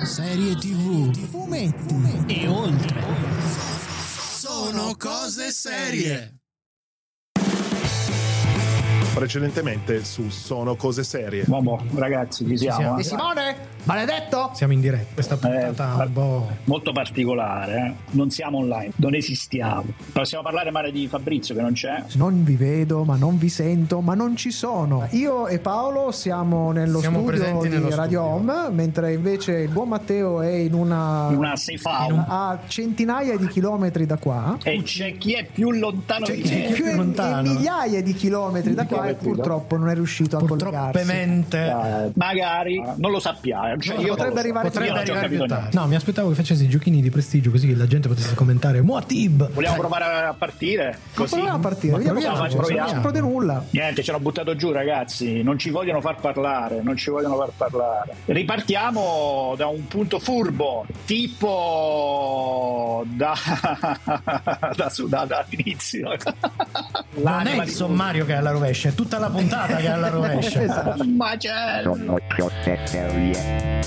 serie TV, fumetti e oltre. Sono cose serie. Precedentemente su Sono cose serie. Vabbè, ragazzi, ci siamo. Di Simone? Maledetto? Siamo in diretta, questa puntata un po' molto particolare, Non siamo online, non esistiamo. Possiamo parlare male di Fabrizio che non c'è? Non vi vedo, ma non vi sento, ma non ci sono. Io e Paolo siamo studio presenti di nello Radio studio. Home, mentre invece il buon Matteo è in una safe house. a centinaia di chilometri da qua. E c'è chi è più lontano di C'è me. più lontano. migliaia di chilometri da qua e purtroppo non è riuscito a collegarsi. purtroppemente Magari non lo sappiamo. Cioè, io potrebbe arrivare io non ci ho capito niente. No, mi aspettavo che facessi giochini di prestigio così che la gente potesse commentare Muatib. Vogliamo provare a partire? Così? Proviamo a partire, Ma vediamo proviamo, se non proviamo. si prode nulla. Niente, ce l'ho buttato giù, ragazzi. Non ci vogliono far parlare. Ripartiamo da un punto furbo, tipo dall'inizio. Non è il sommario che è alla rovescia, è tutta la puntata che è alla rovescia. Esatto. Macello. Sono cose serie.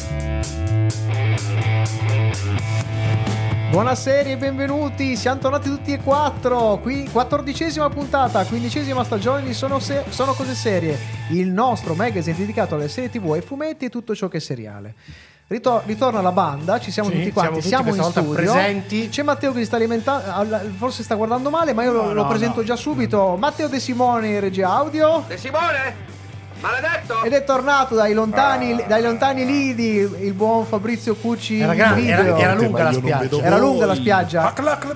Buonasera e benvenuti, siamo tornati tutti e quattro, qui 14ª puntata, 15ª stagione di Sono cose serie, il nostro magazine dedicato alle serie TV, ai fumetti e tutto ciò che è seriale. Ritorna la banda, ci siamo Sì, tutti quanti, siamo in questa volta studio, presenti. c'è Matteo che si sta alimentando, forse sta guardando male, ma io lo No, presento no. già subito. Matteo De Simone in regia audio. De Simone? Maledetto! Ed è tornato dai lontani lidi il buon Fabrizio Cucci Era in grande, video. era lunga la Ma io non spiaggia. vedo Era voi. lunga la spiaggia.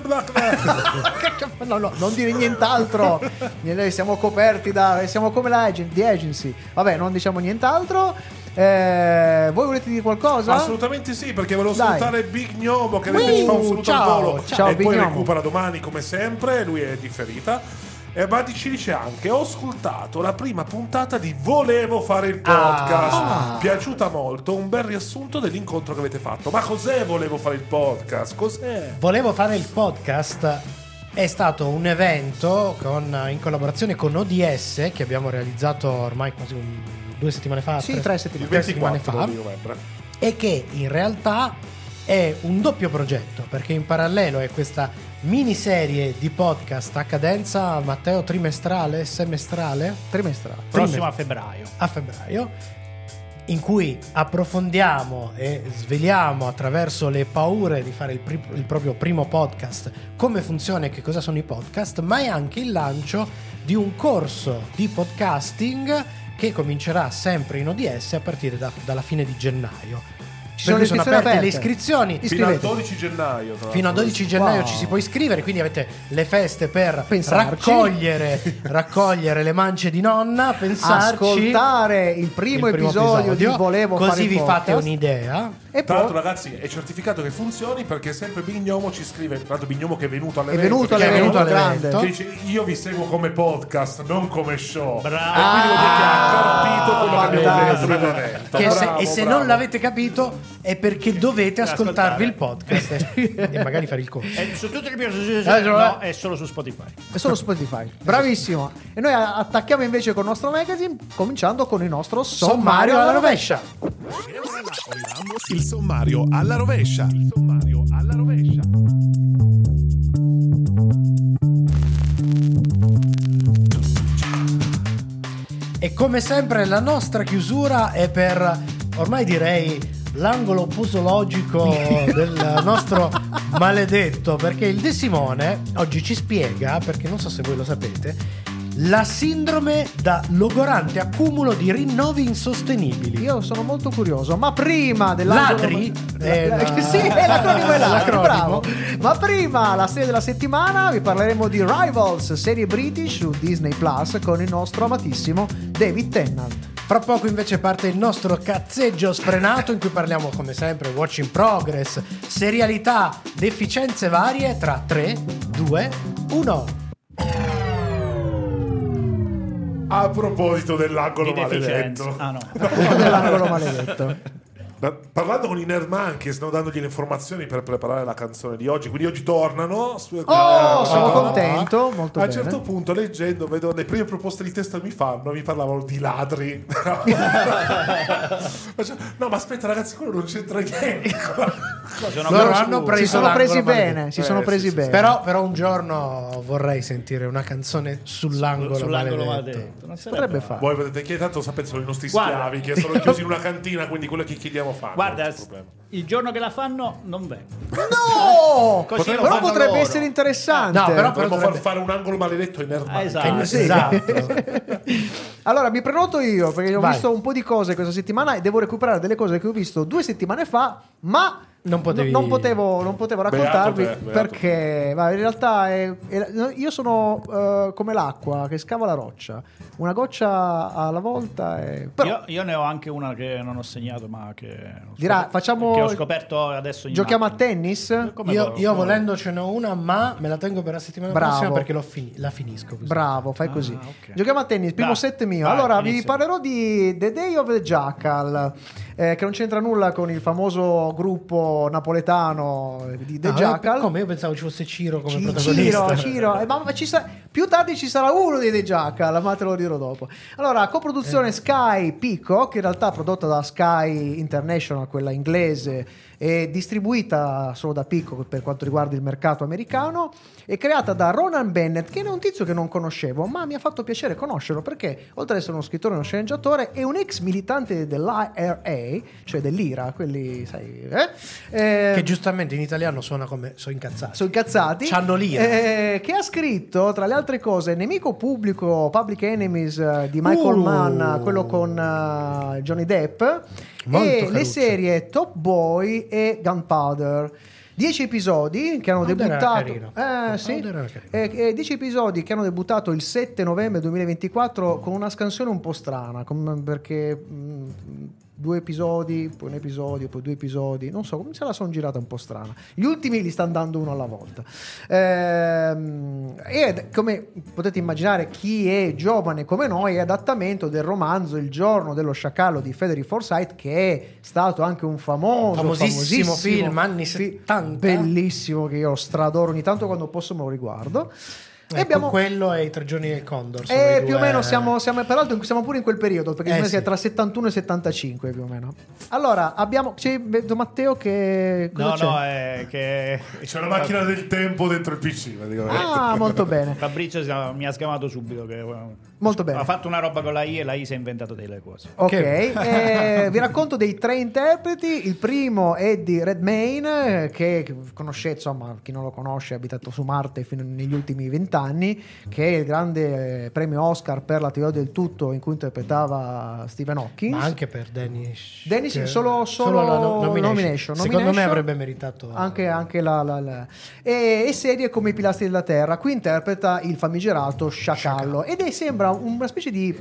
Black. No, non dire nient'altro. Noi siamo coperti siamo come The Agency. Vabbè, non diciamo nient'altro. Voi volete dire qualcosa? Assolutamente sì, perché volevo Dai. salutare Big Gnomo che vedete ci fa un saluto ciao, al volo ciao, e Big poi Gnomo. recupera domani come sempre, lui è differita. Ma ci dice anche: ho ascoltato la prima puntata di Volevo fare il podcast, piaciuta molto, un bel riassunto dell'incontro che avete fatto. Ma cos'è Volevo fare il podcast? Cos'è? Volevo fare il podcast. È stato un evento in collaborazione con ODS che abbiamo realizzato ormai quasi 2 settimane fa. Sì, 3 settimane. Il 3 settimane 24 fa. di novembre. E che in realtà è un doppio progetto, perché in parallelo è questa miniserie di podcast a cadenza, Matteo, trimestrale, semestrale? Trimestrale. Prossimo a febbraio. A febbraio, in cui approfondiamo e sveliamo attraverso le paure di fare il proprio primo podcast come funziona e che cosa sono i podcast, ma è anche il lancio di un corso di podcasting che comincerà sempre in ODS a partire dalla fine di gennaio. Ci Perché sono aperte le iscrizioni. Fino al Iscrivetevi. 12 gennaio. tra Fino al l'altro. 12 gennaio Wow. ci si può iscrivere, quindi avete le feste per Pensarci. raccogliere le mance di nonna, pensarci, Ascoltare il primo episodio di Volevo così fare il vi fate podcast. un'idea. E Tra l'altro, poi ragazzi, è certificato che funzioni perché sempre Big Gnomo ci scrive. Tra l'altro, Big Gnomo che è venuto all'evento. venuto perché all'evento, grande. Che dice: io vi seguo come podcast, non come show. Bravo. E quindi vuol dire che ha capito quello che abbiamo detto fantastico. nell'evento. Che Bravo, e se bravo. non l'avete capito è perché dovete ascoltarvi il podcast e magari fare il corso. Su tutti i piaciuti. No, è solo su Spotify. è solo Spotify. Bravissimo. E noi attacchiamo invece col nostro magazine, cominciando con il nostro sommario alla rovescia. Il sommario alla rovescia. Il sommario alla rovescia. E come sempre la nostra chiusura è per, ormai direi, l'angolo posologico del nostro maledetto, perché il De Simone oggi ci spiega, perché non so se voi lo sapete, la sindrome da logorante accumulo di rinnovi insostenibili. Io sono molto curioso, ma prima dell'angolo... Ladri? È Sì, l'acronimo è ladri, l'acronimo. bravo. Ma prima, la serie della settimana, vi parleremo di Rivals, serie British su Disney Plus con il nostro amatissimo David Tennant. Fra poco invece parte il nostro cazzeggio sfrenato in cui parliamo come sempre watch in progress, serialità, deficienze varie tra 3, 2, 1. A proposito dell'angolo Di deficienza. maledetto. Ah, no. Dell'angolo maledetto. Parlando con i Nerd Monkeys, stanno dandogli le informazioni per preparare la canzone di oggi. Quindi oggi tornano. Sono contento, molto a un bene. certo punto, leggendo, vedo le prime proposte di testo che mi parlavano di ladri. No, ma aspetta, ragazzi, quello non c'entra niente. Loro hanno preso Si sono presi l'angolo bene, si sono presi sì, bene. Però un giorno vorrei sentire una canzone sull'angolo maledetto. maledetto. Non sarebbe Potrebbe male. fare. Voi vedete che tanto sapete sono i nostri Guarda. schiavi che sono chiusi in una cantina, quindi quello che chiediamo fanno. Guarda, non c'è problema. il giorno che la fanno non vengo. No! Così lo Però fanno potrebbe loro. essere interessante. No, però Dovremmo potrebbe- fare un angolo maledetto ai Nerd Monkeys. Esatto. Sì. Esatto. Allora mi prenoto io perché ho Vai. visto un po' di cose questa settimana e devo recuperare delle cose che ho visto 2 settimane fa, ma Non potevi- non potevo raccontarvi Beato te. perché in realtà io sono come l'acqua che scava la roccia, una goccia alla volta. Però Io ne ho anche una che non ho segnato, ma che dirà, facciamo- che ho scoperto adesso. in giochiamo a macchina. tennis? Come Io volendo ce n'ho una, ma me la tengo per la settimana Bravo. prossima perché la finisco così. Bravo, fai così. ok. Giochiamo a tennis, primo Dai, set mio. vai, Allora, vi inizia. parlerò di The Day of the Jackal, che non c'entra nulla con il famoso gruppo napoletano di The Ah, Jackal. come? Io pensavo ci fosse Ciro come protagonista. Ciro. Ma più tardi ci sarà uno di The Jackal, ma te lo dirò dopo. Allora, coproduzione Sky Peacock, in realtà prodotta da Sky International, quella inglese, e distribuita solo da Peacock per quanto riguarda il mercato americano, è creata da Ronan Bennett, che è un tizio che non conoscevo, ma mi ha fatto piacere conoscerlo perché, oltre ad essere uno scrittore e uno sceneggiatore, è un ex militante dell'IRA, cioè dell'IRA, quelli, sai, Che giustamente in italiano suona come sono incazzati. sono incazzati. C'hanno l'ira. Che ha scritto, tra le altre cose, Nemico Pubblico, Public Enemies di Michael Mann, quello con Johnny Depp, Molto e le caruccio. serie Top Boy e Gunpowder. 10 episodi che hanno Gunpowder era debuttato. carino. Sì. Gunpowder era carino. 10 episodi che hanno debuttato il 7 novembre 2024 con una scansione un po' strana, perché 2 episodi, poi un episodio, poi 2 episodi, non so, come se la sono girata un po' strana. Gli ultimi li stanno dando uno alla volta. E come potete immaginare, chi è giovane come noi, è adattamento del romanzo Il giorno dello sciacallo di Frederick Forsyth, che è stato anche un famosissimo film anni 70. bellissimo, che io stradoro, ogni tanto quando posso me lo riguardo. E Ecco, quello e i 3 giorni del Condor. sono i più o due- meno siamo peraltro siamo pure in quel periodo, perché sì. sia tra 71 e 75 più o meno. Allora vedo Matteo che cosa No, c'è? no, è che C'è una macchina del tempo dentro il PC, praticamente. Ah, molto bene, Fabrizio mi ha sgamato subito che molto bene. ha fatto una roba con la I e la I si è inventato delle cose. Ok, vi racconto dei 3 interpreti. Il primo è di Redmayne, che conoscete, insomma, chi non lo conosce, ha abitato su Marte fino negli ultimi 20 anni, che è il grande premio Oscar per La teoria del tutto, in cui interpretava Stephen Hawking. Ma anche per Dennis. Dennis, che- solo la nomination. Secondo me Nomination. avrebbe meritato Anche la. E serie come I pilastri della terra. Qui interpreta il famigerato sciacallo ed sembra una specie di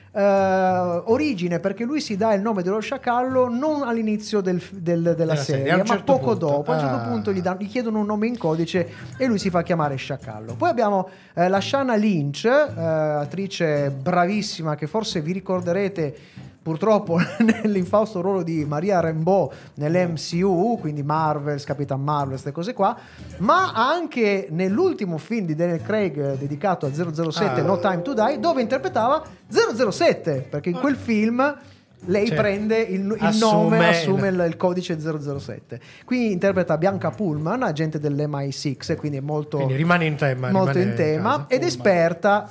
origine, perché lui si dà il nome dello sciacallo non all'inizio della serie, a un ma certo poco punto. dopo. A un certo punto gli chiedono un nome in codice e lui si fa chiamare sciacallo. Poi abbiamo la Shanna Lynch, attrice bravissima, che forse vi ricorderete purtroppo nell'infausto ruolo di Maria Rambeau nell'MCU, quindi Marvel, Capitan Marvel, queste cose qua, ma anche nell'ultimo film di Daniel Craig dedicato a 007 No Time to Die, dove interpretava 007, perché in quel film lei prende il nome, assume il codice 007. Qui interpreta Bianca Pullman, agente dell'MI6, quindi è molto, Quindi rimane in tema. molto rimane in tema, casa. ed esperta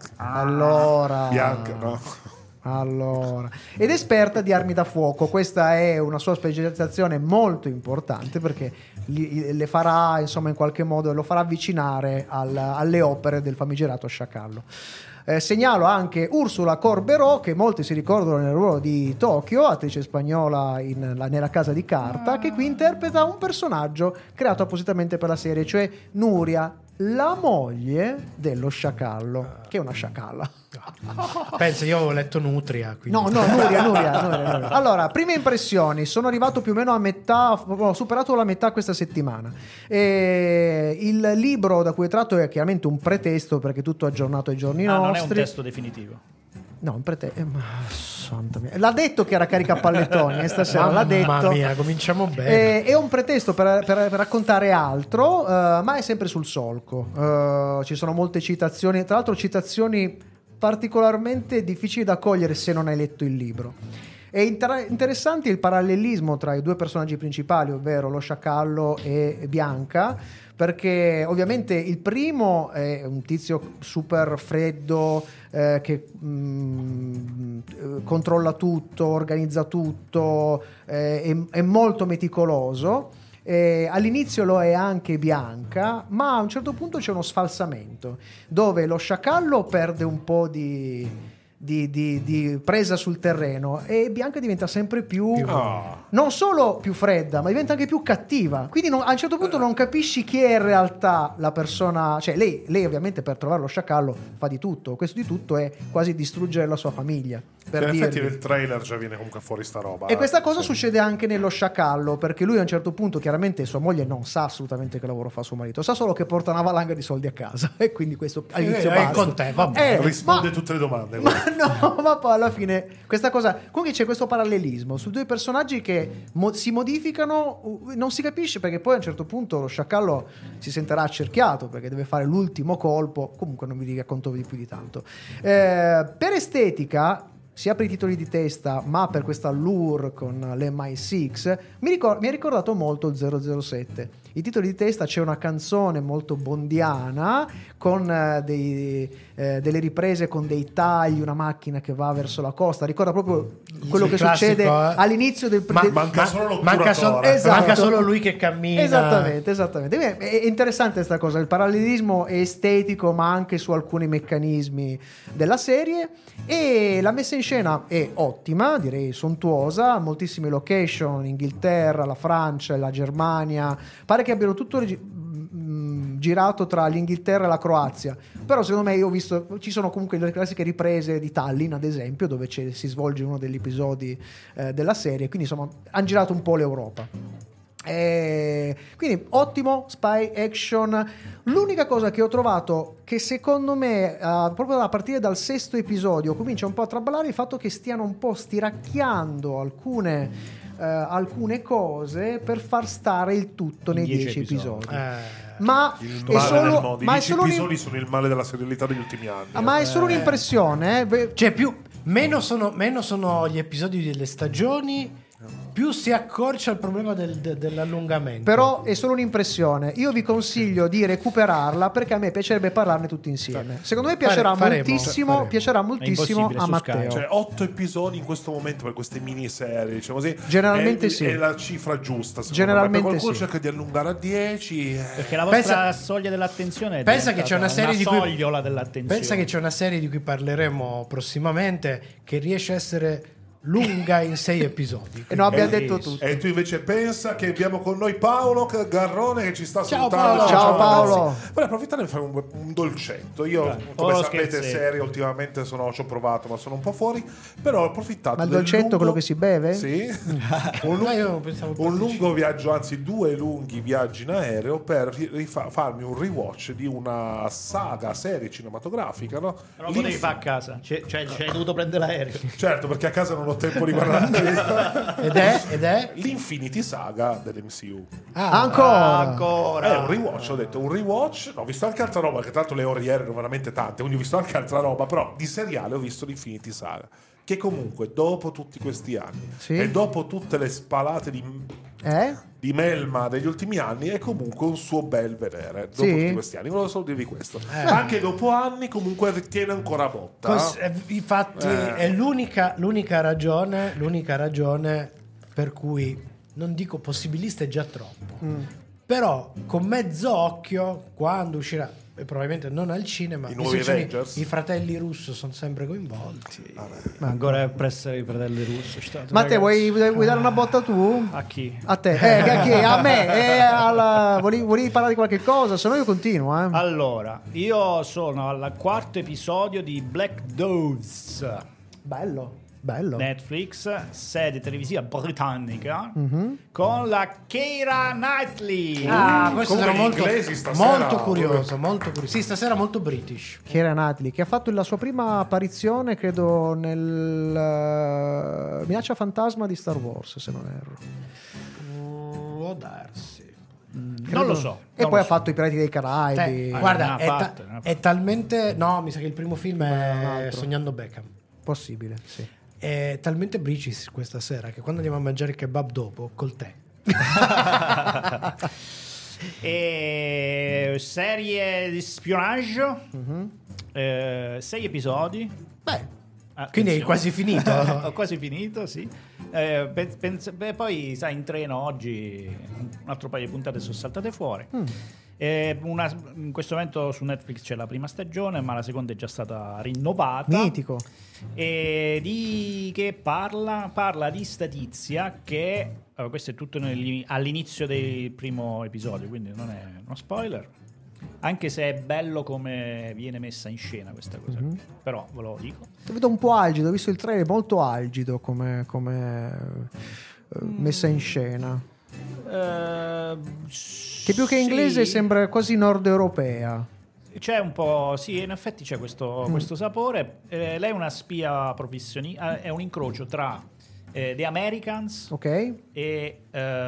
Bianca, no? ed esperta di armi da fuoco. Questa è una sua specializzazione molto importante, perché le farà, insomma, in qualche modo lo farà avvicinare alle opere del famigerato sciacallo. Segnalo anche Ursula Corberó, che molti si ricordano nel ruolo di Tokyo, attrice spagnola nella Casa di Carta, che qui interpreta un personaggio creato appositamente per la serie, cioè Nuria, la moglie dello sciacallo, che è una sciacalla. Penso, io avevo letto Nutria. Quindi. No, Nuria. Allora, prime impressioni. Sono arrivato più o meno a metà, ho superato la metà questa settimana. Il libro da cui è tratto è chiaramente un pretesto, perché è tutto aggiornato ai giorni Non è un nostri. testo definitivo. No, un pretesto. Santa mia. L'ha detto che era carica a pallettoni, stasera l'ha detto. Mamma mia, cominciamo bene. È un pretesto per raccontare altro, ma è sempre sul solco. Ci sono molte citazioni, tra l'altro citazioni particolarmente difficili da cogliere se non hai letto il libro. È interessante il parallelismo tra i due personaggi principali, ovvero lo sciacallo e Bianca, perché ovviamente il primo è un tizio super freddo che controlla tutto, organizza tutto, è molto meticoloso. All'inizio lo è anche Bianca, ma a un certo punto c'è uno sfalsamento dove lo sciacallo perde un po' di presa sul terreno e Bianca diventa sempre più non solo più fredda, ma diventa anche più cattiva. Quindi a un certo punto non capisci chi è in realtà la persona. Cioè lei ovviamente per trovare lo sciacallo fa di tutto. Questo di tutto è quasi distruggere la sua famiglia. In effetti nel trailer già viene comunque fuori sta roba. E questa cosa succede anche nello sciacallo, perché lui a un certo punto chiaramente sua moglie non sa assolutamente che lavoro fa suo marito, sa solo che porta una valanga di soldi a casa e quindi questo all'inizio basta. Con te, vabbè. Risponde tutte le domande. Ma poi alla fine questa cosa, comunque c'è questo parallelismo su due personaggi che si modificano, non si capisce, perché poi a un certo punto lo sciacallo si sentirà accerchiato perché deve fare l'ultimo colpo. Comunque non vi racconto di più di tanto. Per estetica, sia per i titoli di testa ma per questa allure con l'MI6 mi ha ricordato molto il 007. I titoli di testa, c'è una canzone molto bondiana con delle riprese con dei tagli, una macchina che va verso la costa, ricorda proprio quello che succede all'inizio del manca solo l'otturatore. Esatto. Manca solo lui che cammina. Esattamente. È interessante questa cosa, il parallelismo è estetico ma anche su alcuni meccanismi della serie, e la messa in scena è ottima, direi sontuosa, moltissime location, Inghilterra, la Francia, la Germania, pare che abbiano tutto girato tra l'Inghilterra e la Croazia, però secondo me io ho visto, ci sono comunque le classiche riprese di Tallinn ad esempio, dove si svolge uno degli episodi della serie, quindi insomma hanno girato un po' l'Europa. Quindi ottimo spy action. L'unica cosa che ho trovato che secondo me proprio a partire dal 6º episodio comincia un po' a traballare il fatto che stiano un po' stiracchiando alcune cose per far stare il tutto nei 10 episodi. Ma è solo, I 10 episodi sono il male della serialità degli ultimi anni. Ma è solo un'impressione, cioè meno sono gli episodi delle stagioni, più si accorcia il problema dell'allungamento. Però è solo un'impressione. Io vi consiglio di recuperarla perché a me piacerebbe parlarne tutti insieme. Secondo me piacerà moltissimo a Matteo. Cioè 8 episodi in questo momento per queste miniserie, diciamo così. Generalmente è la cifra giusta. Generalmente qualcuno cerca di allungare a 10. Perché la vostra soglia dell'attenzione è pensa che c'è una serie di sogliola dell'attenzione. Pensa che c'è una serie di cui parleremo prossimamente che riesce a essere lunga in 6 episodi. E non abbiamo detto tutto. E tu invece pensa che abbiamo con noi Paolo Garrone che ci sta salutando. Ciao Paolo. Vorrei approfittare per fare un dolcetto. Io come sapete serie ultimamente ci ho provato ma sono un po' fuori, però ho approfittato. Ma il dolcetto quello che si beve? Sì. un lungo viaggio, anzi 2 lunghi viaggi in aereo per farmi un rewatch di una serie cinematografica, no? Però lo devi fare a casa, cioè hai dovuto prendere l'aereo. Certo, perché a casa non ho tempo di guardare. Ed è? l'Infinity Saga dell'MCU. Ancora. È un rewatch, ho detto un rewatch. No, ho visto anche altra roba, che tra l'altro le ore ieri erano veramente tante, quindi ho visto anche altra roba, però di seriale ho visto l'Infinity Saga, che comunque dopo tutti questi anni e dopo tutte le spalate di melma degli ultimi anni è comunque un suo bel vedere dopo tutti questi anni. Volevo solo dirvi questo. Anche dopo anni comunque tiene ancora botta. Infatti è l'unica ragione per cui non dico possibilista, è già troppo, però con mezzo occhio quando uscirà, e probabilmente non al cinema, i nuovi Avengers, i fratelli Russo sono sempre coinvolti. Ma ancora è presso i fratelli Russo. Matteo, vuoi dare una botta tu? A chi? A te. A chi? A me. Volevi parlare di qualche cosa? Se no io continuo. Allora, io sono al 4º episodio di Black Doves. Bello. Bello. Netflix, serie televisiva britannica con la Keira Knightley. Questo Come sarà gli molto, inglesi stasera, molto curioso, molto curioso. Sì, stasera molto British. Keira Knightley, che ha fatto la sua prima apparizione, credo, nel Minaccia Fantasma di Star Wars, se non erro. Può darsi. Non lo so. E non poi lo ha fatto I Pirati dei Caraibi. Guarda, ne ha fatte, ne ha fatte. è talmente... No, mi sa che il primo film un è altro. Sognando Beckham. Possibile, sì. È talmente British questa sera che quando andiamo a mangiare il kebab dopo, col tè. E serie di spionaggio, 6 episodi. Beh, quindi hai Attenzione. quasi finito. Ho quasi finito, sì. Poi, sai, in treno oggi un altro paio di puntate sono saltate fuori. In questo momento su Netflix c'è la prima stagione, ma la seconda è già stata rinnovata. Mitico. E di che parla? Parla di sta tizia che questo è tutto all'inizio del primo episodio, quindi non è uno spoiler. Anche se è bello come viene messa in scena questa cosa, però ve lo dico. Lo vedo un po' algido, ho visto il trailer molto algido come messa in scena. Che più che inglese sì. sembra quasi nord europea. C'è un po', sì, in effetti c'è questo sapore. Lei è una spia professionista, è un incrocio tra The Americans Ok? e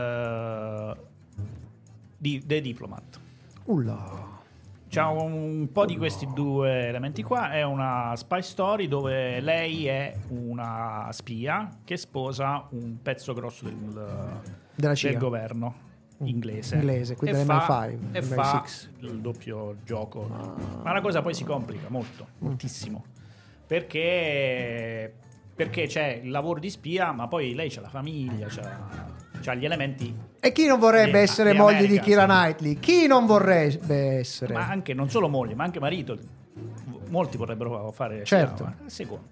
The Diplomat. C'è un po' di questi due elementi qua. È una spy story dove lei è una spia che sposa un pezzo grosso Della CIA. del governo inglese. Quindi E dell'MI5, e MI6. fa il doppio gioco. Ma la cosa poi si complica moltissimo. Perché c'è il lavoro di spia, ma poi lei c'ha la famiglia, c'ha gli elementi. E chi non vorrebbe Di- essere di moglie di America, Keira sì. Knightley? Chi non vorrebbe essere? Ma anche non solo moglie, ma anche marito. Molti vorrebbero fare Certo. secondo.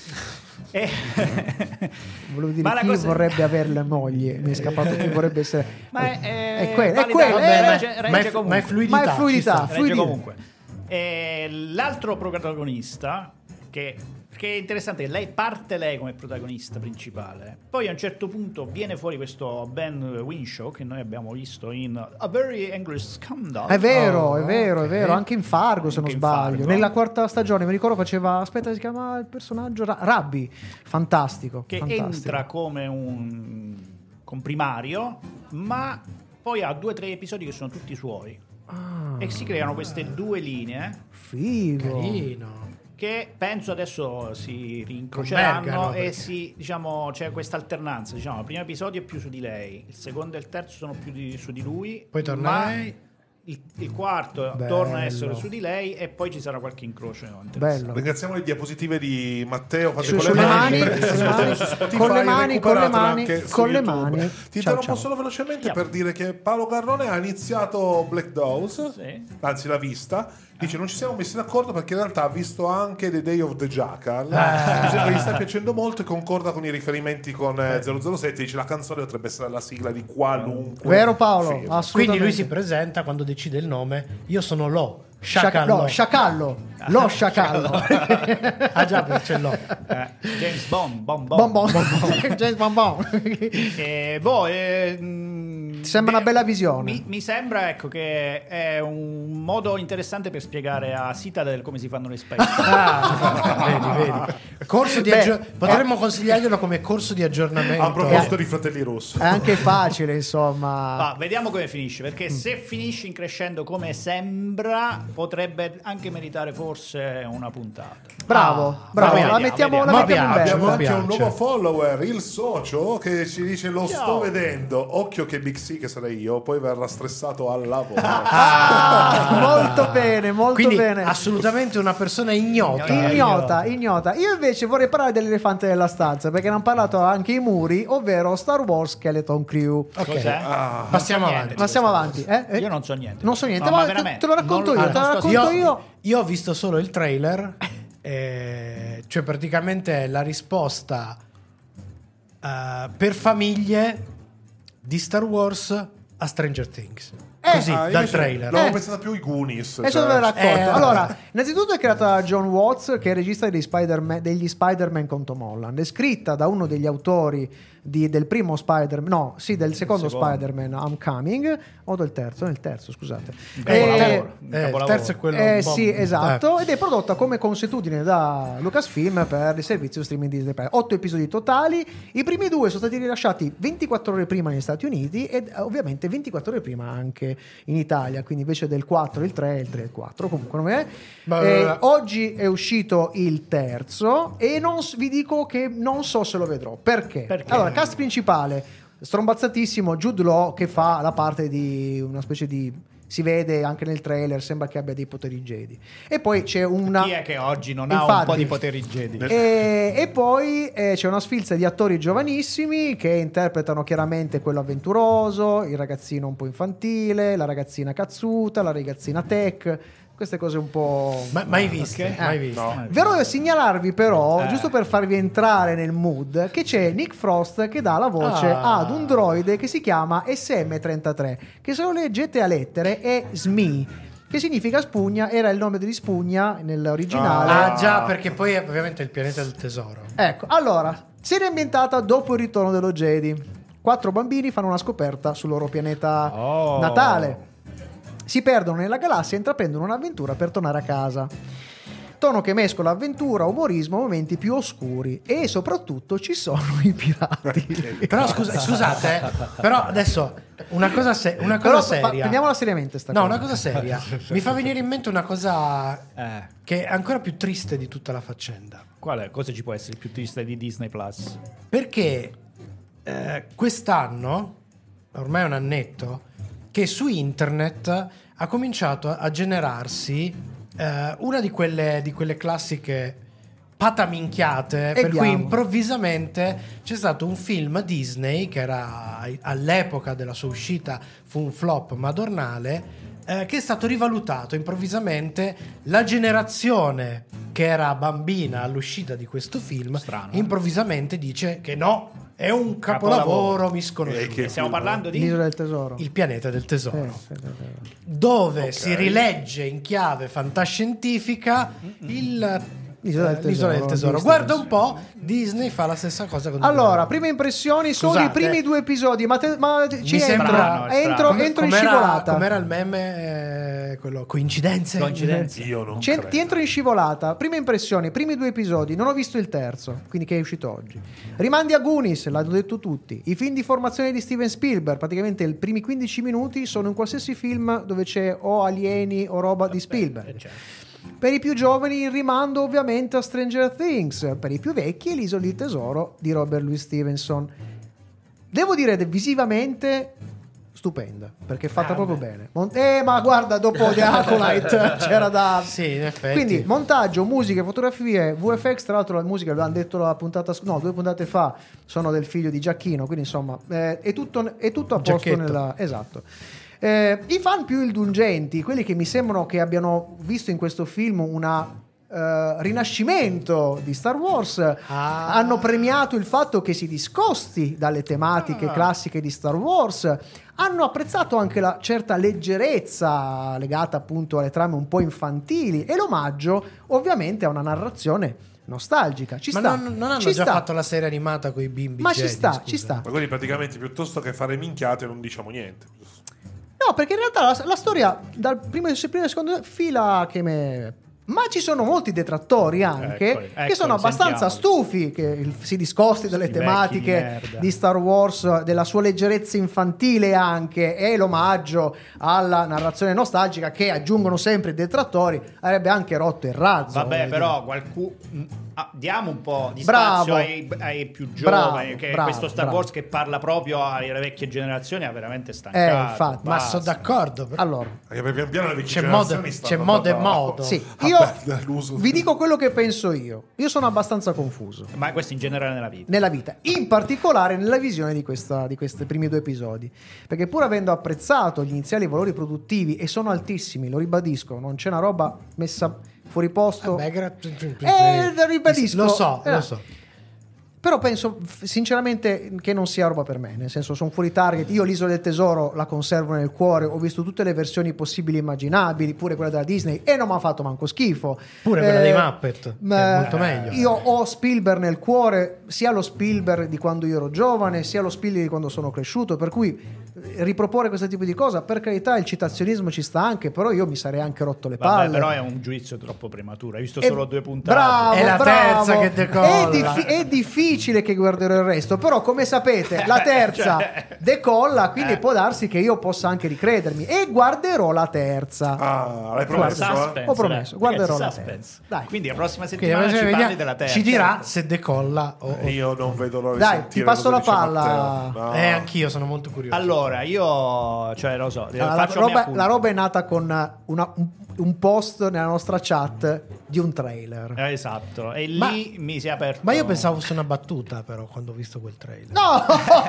Volevo dire Ma la chi cosa- vorrebbe avere la moglie. Mi è scappato chi vorrebbe essere. Ma è quello, è valida- quello. vabbè, ma- regge ma è comunque. fluidità. Ma è fluidità, ci sta. Regge fluidità. comunque. L'altro protagonista che è interessante, lei parte come protagonista principale, poi a un certo punto viene fuori questo Ben Whishaw che noi abbiamo visto in A Very Angry Scandal. È vero, è Oh, vero, ok. è vero. Anche in Fargo, se non Anche in sbaglio. Fargo. Nella quarta stagione, mi ricordo, faceva. Aspetta, si chiama il personaggio Rabbi. Fantastico. Che fantastico. entra come un comprimario, ma poi ha 2 o 3 episodi che sono tutti suoi. E si creano queste due linee Figo. Carino. che penso adesso si rincroceranno Convergano, e perché- c'è questa alternanza. Il primo episodio è più su di lei, il secondo e il terzo sono più su di lui. Poi torna ma lei. Il quarto Bello. torna a essere su di lei e poi ci sarà qualche incrocio interessante. Bello. Ringraziamo le diapositive di Matteo fatte Sulle mani, perché sulle sono mani, su Spotify, con le mani, con le recuperatele mani, anche su con le YouTube. mani. Ti Ciao, interrompo ciao. solo velocemente Yeah. per dire che Paolo Garrone ha iniziato Black Dose, Sì. anzi l'ha vista. Dice non ci siamo messi d'accordo perché in realtà ha visto anche The Day of the Jackal. Dice che gli sta piacendo molto e concorda con i riferimenti con 007. Dice la canzone potrebbe essere la sigla di qualunque Vero Paolo? film. Assolutamente. Quindi lui si presenta quando decide il nome. Io sono Lo. No, Sciacallo. Sciacallo. Lo Sciacallo. Ah già, perché c'è Lo. James Bond, Bon bon. James Bon bon. Ti sembra una bella visione. Mi sembra, ecco, che è un modo interessante per spiegare a Citadel come si fanno le specie. Vedi. Corso di potremmo consigliarglielo come corso di aggiornamento. A proposito di Fratelli Russi. È anche facile, insomma. Ma vediamo come finisce, perché se finisce in crescendo come sembra, potrebbe anche meritare forse una puntata. Bravo, vediamo, la mettiamo in vediamo. bello. Abbiamo mi anche un piace. nuovo follower, il socio, che ci dice lo sto Ciao. vedendo. Occhio che Big C, che sarei io, poi verrà stressato al lavoro. Molto bene, molto Quindi bene. assolutamente una persona ignota. Ignota. Io invece vorrei parlare dell'elefante della stanza, perché ne hanno parlato anche i muri, ovvero Star Wars Skeleton Crew. Ok. Cos'è? Passiamo Non so avanti. niente. Passiamo avanti. Io non so niente. Non so niente, No, ma ma te veramente. lo racconto Non io. lo- Te lo racconto io. Io ho visto solo il trailer, cioè praticamente la risposta per famiglie di Star Wars a Stranger Things. così Ah, dal invece trailer. L'avevo pensata più i Goonies. E sono cioè. racconto. Allora, innanzitutto è creata da John Watts, che è il regista degli Spider-Man con Tom Holland. È scritta da uno degli autori del primo Spider-Man, no, sì, del secondo secondo. Spider-Man Homecoming, o del terzo, nel terzo, scusate. Il terzo è quello Sì, esatto, ed è prodotta come consuetudine da Lucasfilm per il servizio streaming Disney Plus. 8 episodi totali, i primi 2 sono stati rilasciati 24 ore prima negli Stati Uniti ed ovviamente 24 ore prima anche in Italia, quindi invece del 4 il 3 il 3 il 4, comunque non è. Oggi è uscito il terzo e vi dico che non so se lo vedrò. Perché? Allora, cast principale, strombazzatissimo, Jude Law, che fa la parte di una specie di... si vede anche nel trailer, sembra che abbia dei poteri Jedi. E poi c'è una... Chi è che oggi non ha un po' di poteri Jedi? E poi c'è una sfilza di attori giovanissimi che interpretano chiaramente quello avventuroso, il ragazzino un po' infantile, la ragazzina cazzuta, la ragazzina tech, queste cose un po'... mai viste, mai viste. No. Vorrei segnalarvi però, giusto per farvi entrare nel mood, che c'è Nick Frost che dà la voce ad un droide che si chiama SM33, che se lo leggete a lettere è SMI, che significa spugna, era il nome di spugna nell'originale. Ah già, perché poi ovviamente è il pianeta del tesoro. Ecco, allora, serie ambientata dopo il ritorno dello Jedi. 4 bambini fanno una scoperta sul loro pianeta natale. Si perdono nella galassia e intraprendono un'avventura per tornare a casa. Tono che mescola avventura, umorismo, momenti più oscuri e soprattutto ci sono i pirati. Però scusate, però adesso una cosa Però seria. prendiamola seriamente sta No, cosa. una cosa seria. Mi fa venire in mente una cosa che è ancora più triste di tutta la faccenda. Cosa ci può essere più triste di Disney Plus? Perché quest'anno, ormai è un annetto, che su internet ha cominciato a generarsi una di quelle classiche pataminchiate, per cui improvvisamente c'è stato un film Disney che era all'epoca della sua uscita fu un flop madornale, che è stato rivalutato improvvisamente. La generazione che era bambina all'uscita di questo film improvvisamente dice che no, è un capolavoro misconosciuto. Stiamo parlando di L'isola del tesoro. Il pianeta del tesoro, dove si rilegge in chiave fantascientifica L'isola del tesoro. Guarda un po', Disney fa la stessa cosa con Allora, prime impressioni sono Scusate. i primi 2 episodi, ma ci mi sembra entro in scivolata. Com'era il meme quello coincidenze? Io non Ti entro in scivolata. Prime impressioni, primi 2 episodi. Non ho visto il terzo, quindi che è uscito oggi. Rimandi a Goonies, l'hanno detto tutti. I film di formazione di Steven Spielberg, praticamente i primi 15 minuti sono in qualsiasi film dove c'è o alieni o roba di Spielberg. Per i più giovani il rimando ovviamente a Stranger Things, per i più vecchi l'Isola del tesoro di Robert Louis Stevenson. Devo dire visivamente stupenda, perché è fatta proprio bene. Ma guarda, dopo The Acolyte c'era da... Sì, in effetti. Quindi montaggio, musiche, fotografie, VFX, tra l'altro la musica l'hanno detto la puntata, no, 2 puntate fa, sono del figlio di Giacchino, quindi insomma è tutto a posto Giacchetto. esatto. I fan più indulgenti, quelli che mi sembrano che abbiano visto in questo film una rinascimento di Star Wars, hanno premiato il fatto che si discosti dalle tematiche classiche di Star Wars, hanno apprezzato anche la certa leggerezza legata appunto alle trame un po' infantili e l'omaggio ovviamente a una narrazione nostalgica. Non hanno già fatto la serie animata con i bimbi ma Jedi, ci sta. Ma quindi praticamente piuttosto che fare minchiate non diciamo niente. No, perché in realtà la storia dal primo e secondo fila che ma ci sono molti detrattori anche che sono abbastanza stufi che si discosti dalle tematiche di Star Wars, della sua leggerezza infantile anche, e l'omaggio alla narrazione nostalgica che aggiungono sempre i detrattori avrebbe anche rotto il razzo. Vabbè, però diamo un po' di spazio ai più giovani, questo Star Wars che parla proprio alle vecchie generazioni ha veramente stancato. Infatti, ma sono d'accordo. Allora, pian piano le vecchie c'è modo e modo. sì, io vi dico quello che penso io sono abbastanza confuso, Ma questo in generale nella vita, in particolare nella visione di questi primi 2 episodi, perché pur avendo apprezzato gli iniziali valori produttivi e sono altissimi, lo ribadisco, non c'è una roba messa fuori posto, ribadisco, lo so. Però penso sinceramente che non sia roba per me, nel senso sono fuori target. Io l'Isola del Tesoro la conservo nel cuore, ho visto tutte le versioni possibili e immaginabili, pure quella della Disney, e non mi ha fatto manco schifo. Pure quella dei Muppet, che è molto meglio. Io ho Spielberg nel cuore, sia lo Spielberg di quando io ero giovane, sia lo Spielberg di quando sono cresciuto, per cui riproporre questo tipo di cosa, per carità, il citazionismo ci sta anche, però io mi sarei anche rotto le palle. Vabbè, però è un giudizio troppo prematuro. Hai visto solo 2 puntate. Bravo, È la bravo. terza che decolla. È difficile che guarderò il resto, però come sapete la terza decolla, quindi può darsi che io possa anche ricredermi e guarderò la terza. Ah, l'hai promesso? Suspense, Ho promesso, dai. guarderò Ragazzi, la suspense. terza. Dai. Quindi la prossima Quindi, settimana ci vediamo- parli della terza. ci dirà se decolla o... Io non vedo l'ora di Dai, sentire ti passo cosa la dice palla. Matteo. No. Anch'io sono molto curioso. Allora, io, cioè, lo so, Allora, faccio mia colpa. la roba è nata con un post nella nostra chat di un trailer. Esatto, e lì mi si è aperto. Ma io pensavo fosse una battuta, però, quando ho visto quel trailer. No!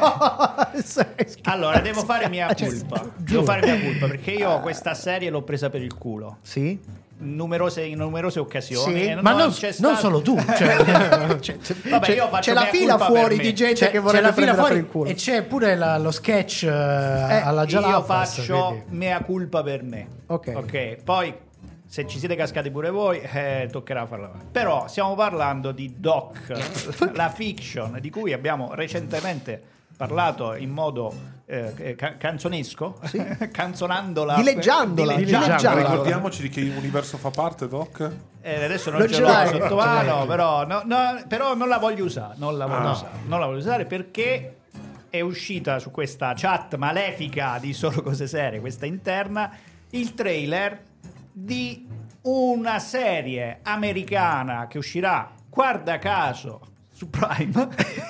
Allora, devo fare mia colpa. Devo fare mia colpa perché io questa serie l'ho presa per il culo. Sì? In numerose occasioni. Sì. E Ma non c'è non stato- solo tu, cioè, Vabbè, io faccio c'è la mia fila colpa fuori per di me. gente c'è, che c'è vorrebbe la fila prenderla per fuori il culo. e c'è pure lo sketch alla Io Jalapas. faccio vedi? mea culpa per me. Ok. Poi se ci siete cascati pure voi, toccherà farla. Però stiamo parlando di Doc, la fiction di cui abbiamo recentemente parlato in modo canzonesco, canzonandola, Dileggiandola. Ricordiamoci di che universo fa parte, Doc? adesso Non non ce ce l'ho l'hai. sotto mano, però non la voglio usare. Non la voglio usare perché è uscita su questa chat malefica di Solo Cose Serie, questa interna, il trailer di una serie americana che uscirà, guarda caso, su Prime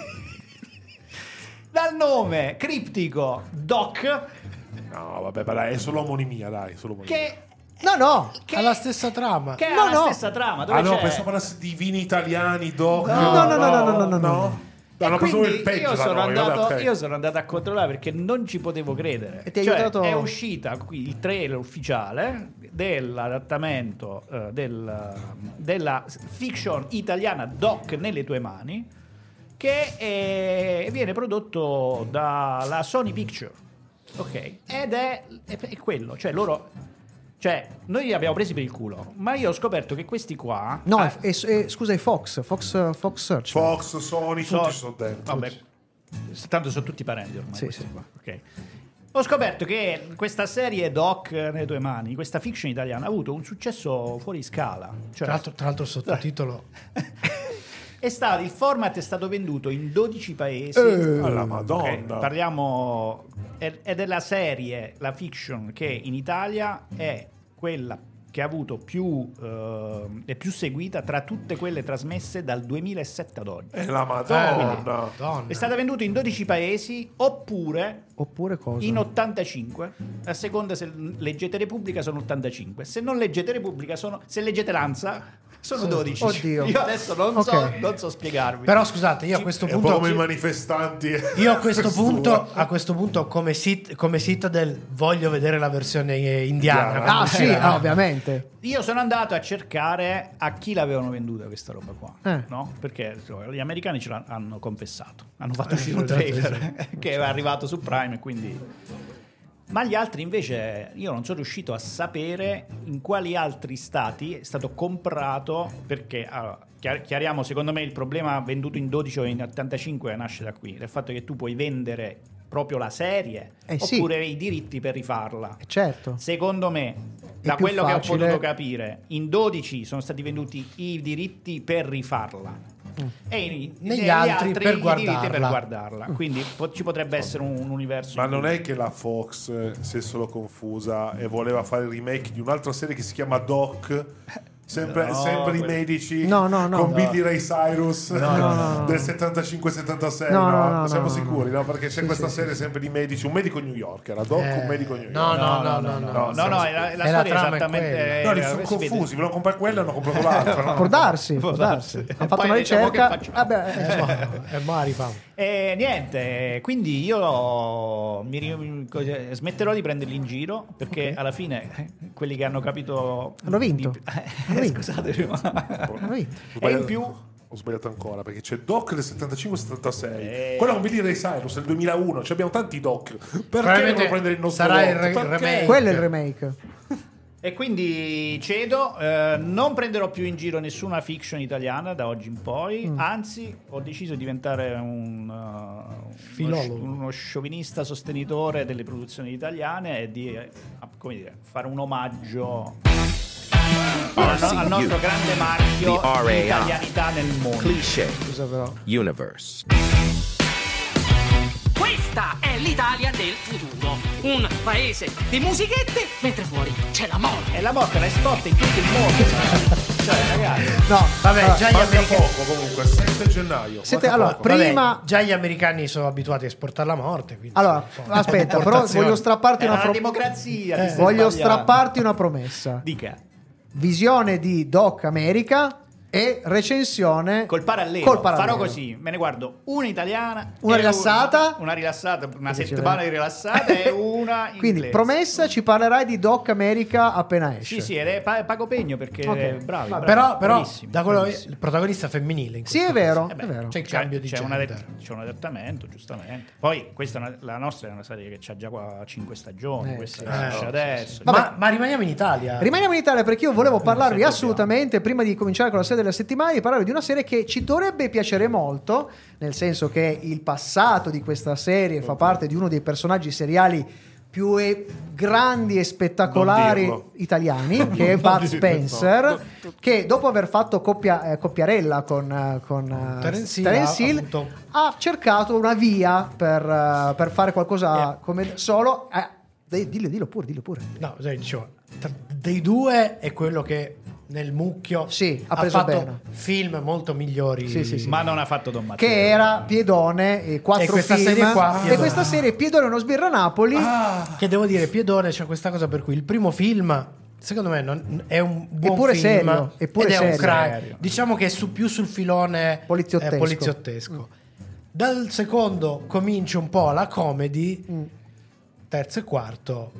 dal nome criptico Doc, No, vabbè, ma dai, è solo omonimia, dai, solo omonimia. che No. Ha la stessa trama. che No, ha la no. stessa trama, dove Ah no, c'è... pensavo parlassi di vini italiani, Doc. No. Hanno preso Quindi il peggio io da sono, noi, andato, vabbè, ok. io sono andato a controllare perché non ci potevo credere. E ti ha Cioè, aiutato- è uscita qui il trailer ufficiale dell'adattamento della fiction italiana Doc nelle tue mani, che viene prodotto dalla Sony Picture. Ok, ed è quello, cioè loro, cioè noi li abbiamo presi per il culo, ma io ho scoperto che questi qua No, scusa, è Fox Search. Fox, Sony, tutti sono dentro. Vabbè, tanto sono tutti parenti ormai. Sì, questi sì. qua. Ok. Ho scoperto che questa serie Doc nelle tue mani, questa fiction italiana, ha avuto un successo fuori scala. Cioè, Tra l'altro il sottotitolo. il format è stato venduto in 12 paesi. Alla Madonna. Ok, parliamo ed è la serie, la fiction che in Italia è quella che ha avuto è più seguita tra tutte quelle trasmesse dal 2007 ad oggi. La Madonna. Madonna. È stata venduta in 12 paesi oppure Oppure cosa? in 85. A seconda se leggete Repubblica sono 85. Se non leggete Repubblica se leggete Lanza sono 12. Oddio. Io adesso non so spiegarvi. Però scusate, io a questo È un po' punto come i manifestanti. io a questo punto come Citadel voglio vedere la versione indiana. Ah sì, ovviamente. Io sono andato a cercare a chi l'avevano venduta questa roba qua, no? Perché insomma, gli americani ce l'hanno confessato, hanno fatto uscire un trailer che è arrivato su Prime e quindi... Ma gli altri invece io non sono riuscito a sapere in quali altri stati è stato comprato, perché allora, chiariamo, secondo me il problema venduto in 12 o in 85 nasce da qui, dal fatto che tu puoi vendere proprio la serie oppure i diritti per rifarla. Certo. Secondo me, da più quello facile. che ho potuto capire, in 12 sono stati venduti i diritti per rifarla. E negli altri per i diritti per guardarla. guardarla. Quindi ci potrebbe essere un universo. Ma in non cui- è che la Fox si è solo confusa e voleva fare il remake di un'altra serie che si chiama Doc? Sempre i medici No. con Billy Ray Cyrus del 75-76. No, siamo no, sicuri, no? Perché c'è questa serie sempre di medici, un medico New York, era Doc, un medico New York. No, No, siamo la È la storia è trama è esattamente. No, li sono confusi, volevano comprare quello e hanno comprato l'altro. no? Può darsi. Può darsi. Hanno E fatto poi una diciamo ricerca. che facciamo. Vabbè, ma rifamo. E niente, quindi io smetterò di prenderli in giro perché alla fine quelli che hanno capito Hanno vinto. Hanno vinto. Scusate, Hanno vinto. e in più ho sbagliato ancora, perché c'è Doc del 75-76, quello con Billy Ray Cyrus del 2001, cioè abbiamo tanti Doc, perché non prendere il nostro sarà il Doc? Perché? remake. Quello è il remake. E quindi cedo, non prenderò più in giro nessuna fiction italiana da oggi in poi, anzi ho deciso di diventare uno sciovinista sostenitore delle produzioni italiane e di come dire, fare un omaggio al nostro grande marchio di italianità nel mondo. Cliché. Scusa però. Universe. Questa è l'Italia del futuro. Un paese di musichette, mentre fuori c'è la morte. E la morte la estorta in tutto il mondo. Cioè, ragazzi. No, Vabbè, allora, già gli Manca americani. poco comunque, 7 gennaio. Siete- manca allora, poco. prima- Vabbè, già gli americani sono abituati a esportare la morte. Quindi Allora, aspetta, però voglio strapparti Era una una democrazia. ti stai voglio sbagliando. strapparti una promessa. Dica. Visione di Doc America e recensione Col parallelo. Col parallelo. Farò così, me ne guardo una italiana, Una e rilassata? una rilassata, una Che settimana di rilassata e una Quindi, inglese. promessa, ci parlerai di Doc America appena esce. Sì, sì, ed è pago pegno perché Ok. bravi, Vabbè. bravi, Però bravissimi, da quello bravissimi. il protagonista femminile. In Sì, questo è vero, caso. è vero. C'è il cambio di c'è genere. c'è un adattamento, giustamente. Poi questa è la nostra è una serie che ha già qua 5 stagioni, questa sì. esce adesso. Ma rimaniamo in Italia. Rimaniamo in Italia perché io volevo parlarvi dobbiamo. assolutamente, prima di cominciare con la serie della settimana, di parlare di una serie che ci dovrebbe piacere molto, nel senso che il passato di questa serie fa parte di uno dei personaggi seriali più grandi e spettacolari Non dirlo. italiani, che è Bud Spencer, che dopo aver fatto coppiarella con Terence Terence Hill Hill, ha avuto- ha cercato una via per fare qualcosa come solo... dillo pure. No, dicevo, dei due è quello che nel mucchio Sì, ha ha preso fatto bene. film molto migliori. Sì. Ma non ha fatto Don Matteo. Che era Piedone e 4 E questa film, serie qua, e Piedone. questa serie Piedone uno sbirra Napoli. Che devo dire, Piedone c'è questa cosa per cui il primo film, secondo me, è un buon Eppure film. serio, eppure ed è un serio. crime. Diciamo che è più sul filone Poliziottesco. poliziottesco. Dal secondo comincia un po' la comedy, terzo e quarto.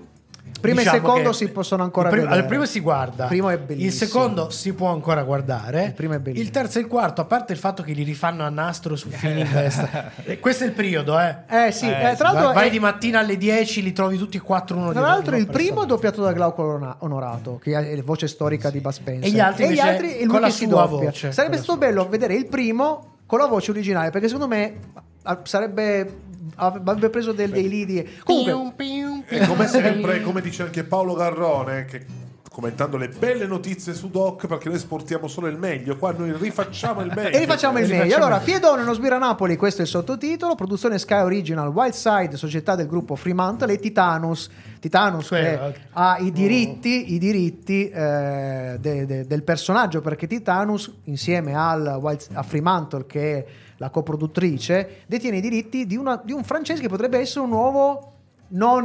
Primo diciamo e secondo che si possono ancora il vedere. al primo si guarda, Il primo è bellissimo. il secondo si può ancora guardare, Il primo è bellissimo. il terzo e il quarto, a parte il fatto che li rifanno a nastro su Fininvest. Questo è il periodo, Sì, tra l'altro vai è- di mattina alle 10, li trovi tutti e quattro uno tra di l'altro il una primo è persona. doppiato da Glauco Onorato, che è voce storica di Bud Spencer. E gli altri invece è lui con la che si sua doppia. voce, Sarebbe con la stato sua bello vedere il primo con la voce originale, perché secondo me avrebbe preso dei lidi. Comunque, E come sempre, come dice anche Paolo Garrone, che commentando le belle notizie su Doc, perché noi esportiamo solo il meglio, qua noi rifacciamo il meglio. e rifacciamo il meglio. Rifacciamo Allora, il Piedone, uno sbirra Napoli, questo è il sottotitolo. Produzione Sky Original, Wildside, società del gruppo Fremantle, e Titanus che ha i diritti del personaggio, perché Titanus, insieme a Fremantle, che è la coproduttrice, detiene i diritti di un francese che potrebbe essere un nuovo non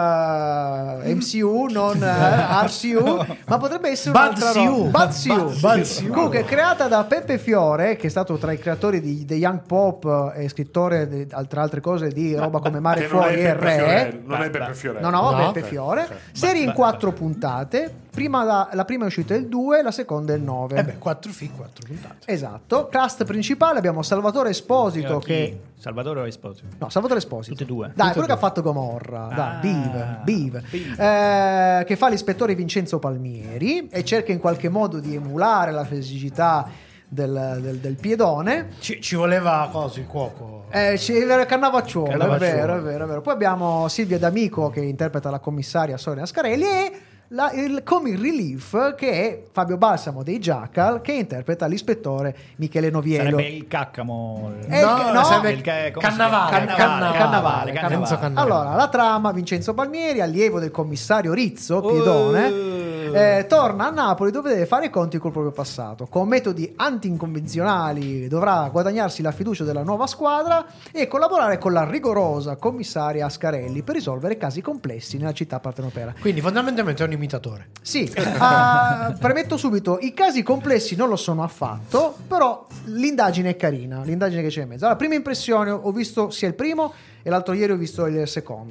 MCU, non RCU, ma potrebbe essere un'altra roba. Bud Siu. Comunque, creata da Peppe Fiore, che è stato tra i creatori di The Young Pop e scrittore tra altre cose di roba come Mare Che non Fuori è e Peppe Re. Fiorello, non è Peppe Fiorello. No, Peppe Fiore. Serie in 4 puntate. La prima è uscita il 2, la seconda è il 9. 4 puntate. Esatto. Cast principale abbiamo Salvatore Esposito, che Salvatore o Esposito? no, Salvatore Esposito. Tutti e due. Dai, quello che ha fatto Gomorra. Dai, Beav. Che fa l'ispettore Vincenzo Palmieri e cerca in qualche modo di emulare la fisicità del Piedone. Ci voleva il cuoco. Cannavacciuolo, è vero. Poi abbiamo Silvia D'Amico, che interpreta la commissaria Sonia Ascarelli, e il comic relief, che è Fabio Balsamo dei Jackal, che interpreta l'ispettore Michele Noviello. Sarebbe il Caccamo. sarebbe il come si Cannavale. chiama? Cannavale. Enzo Cannavale. Allora, la trama: Vincenzo Palmieri, allievo del commissario Rizzo Piedone, torna a Napoli dove deve fare i conti col proprio passato. Con metodi anti-convenzionali dovrà guadagnarsi la fiducia della nuova squadra e collaborare con la rigorosa commissaria Ascarelli per risolvere casi complessi nella città partenopea. Quindi fondamentalmente è un imitatore. Sì, premetto subito, i casi complessi non lo sono affatto, però l'indagine è carina, l'indagine che c'è in mezzo. Allora, prima impressione, ho visto sia il primo e l'altro ieri ho visto il secondo.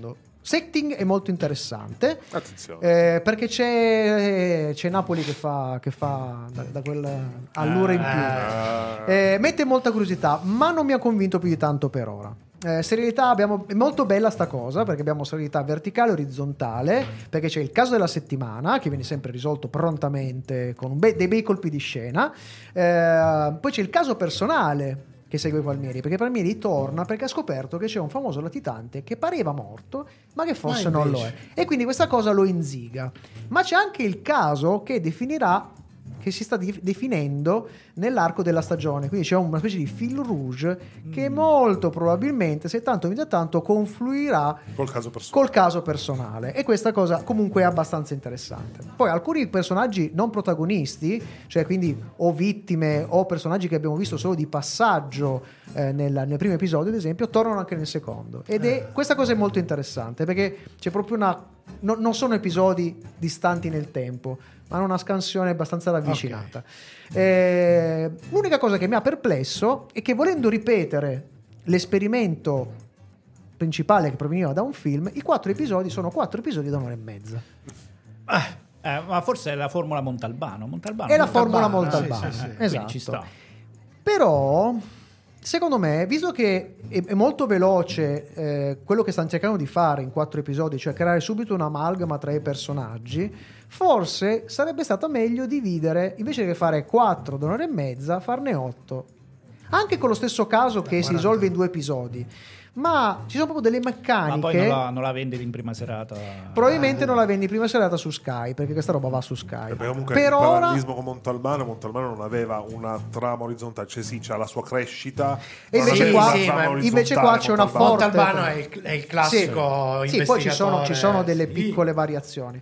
setting è molto interessante. Attenzione. Perché c'è Napoli che fa da quel allure in più. Mette molta curiosità, ma non mi ha convinto più di tanto per ora. Serialità, è molto bella sta cosa, perché abbiamo serialità verticale e orizzontale, perché c'è il caso della settimana che viene sempre risolto prontamente con dei bei colpi di scena. Poi c'è il caso personale che segue Palmieri, perché Palmieri torna perché ha scoperto che c'è un famoso latitante che pareva morto ma che forse non lo è, e quindi questa cosa lo inziga. Ma c'è anche il caso che si sta definendo nell'arco della stagione, quindi c'è una specie di fil rouge che molto probabilmente, se tanto mi da tanto, confluirà col caso personale, e questa cosa comunque è abbastanza interessante. Poi alcuni personaggi non protagonisti, cioè quindi o vittime o personaggi che abbiamo visto solo di passaggio nel primo episodio, ad esempio, tornano anche nel secondo, questa cosa è molto interessante, perché c'è proprio non sono episodi distanti nel tempo, ma hanno una scansione abbastanza ravvicinata. L'unica cosa che mi ha perplesso è che, volendo ripetere l'esperimento principale che proveniva da un film, i 4 episodi sono 4 episodi da 1 ora e mezza. Ma forse è la formula Montalbano. È la formula Montalbano, sì. esatto. Ci sta. Però secondo me, visto che è molto veloce quello che stanno cercando di fare in 4 episodi, cioè creare subito un'amalgama tra i personaggi, forse sarebbe stato meglio dividere, invece che fare 4 da 1 ora e mezza, farne 8. Anche con lo stesso caso che si risolve in 2 episodi. Ma ci sono proprio delle meccaniche. Ma poi non la vendi in prima serata? Probabilmente non la vendi in prima serata su Sky, perché questa roba va su Sky. Perché comunque per il ora parallelismo con Montalbano non aveva una trama orizzontale, cioè sì, c'ha la sua crescita, e ma invece non aveva qua, una trama invece qua c'è una forte. Montalbano è il classico sì, poi ci sono delle piccole variazioni.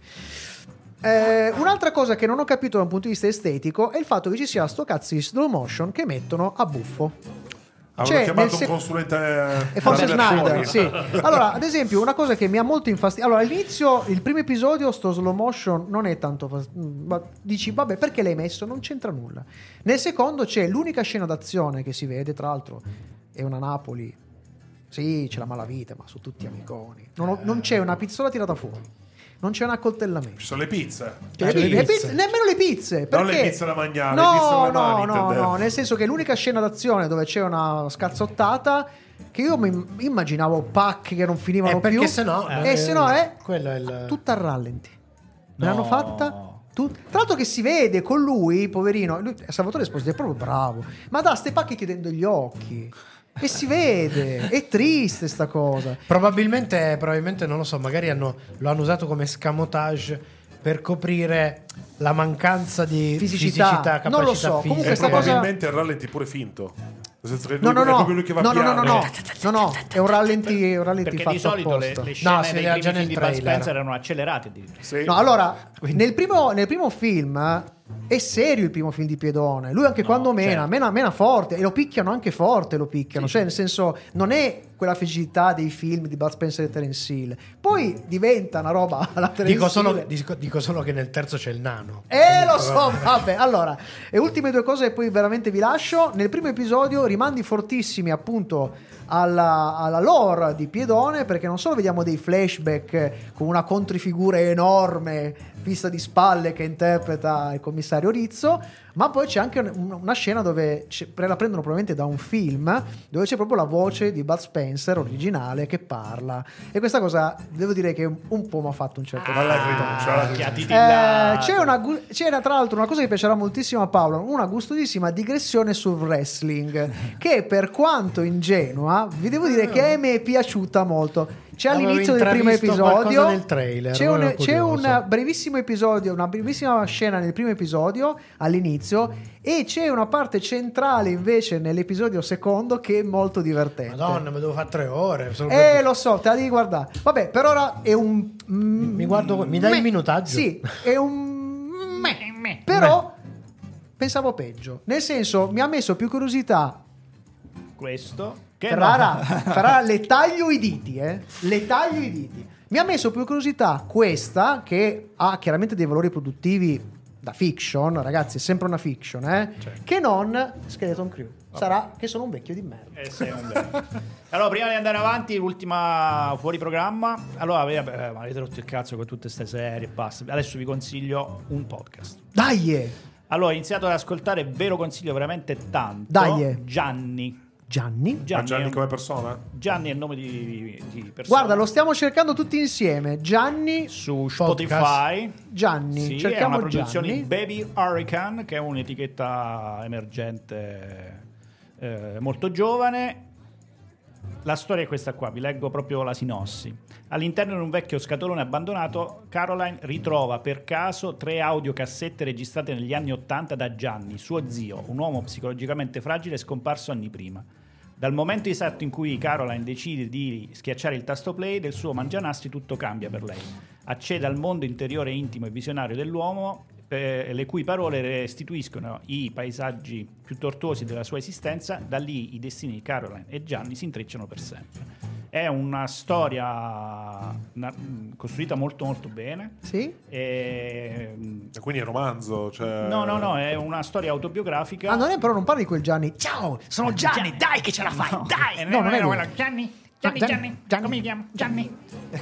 Un'altra cosa che non ho capito da un punto di vista estetico è il fatto che ci sia sto cazzo di slow motion che mettono a buffo. Avevano chiamato un consulente e forse fuori. Snyder, sì. Allora, ad esempio, una cosa che mi ha molto infastidito. Allora, all'inizio, il primo episodio, sto slow motion non è tanto dici, vabbè, perché l'hai messo? Non c'entra nulla. Nel secondo c'è l'unica scena d'azione che si vede, tra l'altro è una Napoli. Sì, c'è la malavita, ma sono tutti amiconi. Non c'è una pizzola tirata fuori. Non c'è un accoltellamento. Ci sono le pizze. Le pizze. Nemmeno le pizze. Perché? Non le pizze da mangiare, le pizze alle mani. No, nel senso che l'unica scena d'azione dove c'è una scazzottata, che io mi immaginavo pacchi che non finivano più. Perché sennò è quello è il... tutta a rallenti. Me l'hanno fatta. Tra l'altro che si vede con lui, poverino, Salvatore Esposito è proprio bravo, ma dà ste pacche chiudendo gli occhi. E si vede, è triste sta cosa. Probabilmente non lo so, magari lo hanno usato come scamotage per coprire la mancanza di fisicità, capacità non lo so, fisica. comunque sta probabilmente il rallenti pure finto. Nel senso che no, è proprio lui che va piano. No, è un rallenti perché fatto di solito apposta. le scene si dei vedeva già primi film nel di Bud trailer. Spencer erano accelerate addirittura. Sì. No, allora, nel primo film è serio il primo film di Piedone. Lui anche quando mena forte, e lo picchiano anche forte, cioè nel senso non è quella fisicità dei film di Bud Spencer e Terence Hill. Poi diventa una roba alla Terence Hill. Dico solo che nel terzo c'è il nano. Lo so, vabbè. Allora, e ultime 2 cose e poi veramente vi lascio. Nel primo episodio rimandi fortissimi appunto alla lore di Piedone, perché non solo vediamo dei flashback con una contrifigura enorme vista di spalle che interpreta il commissario Rizzo, ma poi c'è anche una scena dove la prendono probabilmente da un film, dove c'è proprio la voce di Bud Spencer originale che parla, e questa cosa devo dire che un po' mi ha fatto un certo c'era tra l'altro una cosa che piacerà moltissimo a Paolo, una gustosissima digressione sul wrestling che, per quanto ingenua, vi devo dire che mi è piaciuta molto. C'è all'inizio del primo episodio nel trailer, c'è un brevissimo episodio, una brevissima scena nel primo episodio all'inizio, e c'è una parte centrale invece nell'episodio secondo che è molto divertente. Madonna, mi devo fare 3 ore lo so, te la devi guardare. Vabbè, per ora è un mi dai il minutaggio? Sì, è un però pensavo peggio, nel senso mi ha messo più curiosità questo Ferrara le taglio i diti. Mi ha messo più curiosità questa, che ha chiaramente dei valori produttivi da fiction, ragazzi, è sempre una fiction, che non Skeleton Crew. Sarà che sono un vecchio di merda. Sei un vecchio. Allora, prima di andare avanti, l'ultima fuori programma. Allora, avete rotto il cazzo con tutte queste serie, basta. Adesso vi consiglio un podcast. Dai! Allora, ho iniziato ad ascoltare, ve lo consiglio veramente tanto. Dai! Gianni Gianni come persona? Gianni è il nome di persona. Guarda, lo stiamo cercando tutti insieme. Gianni su Spotify. Gianni, sì, cerchiamo è una produzione Gianni. di Baby Hurricane, che è un'etichetta emergente molto giovane. La storia è questa qua, vi leggo proprio la sinossi. All'interno di un vecchio scatolone abbandonato, Caroline ritrova per caso 3 audiocassette registrate negli anni '80 da Gianni, suo zio, un uomo psicologicamente fragile scomparso anni prima. Dal momento esatto in cui Caroline decide di schiacciare il tasto play del suo mangianastri, tutto cambia per lei. Accede al mondo interiore, intimo e visionario dell'uomo, le cui parole restituiscono i paesaggi più tortuosi della sua esistenza. Da lì i destini di Caroline e Gianni si intrecciano per sempre. È una storia costruita molto molto bene. Sì? E quindi è romanzo? Cioè... No, è una storia autobiografica. Non parli di quel Gianni. Ciao, sono Gianni, dai che ce la fai, dai! No, non è quello. Gianni, come mi chiamo? Gianni.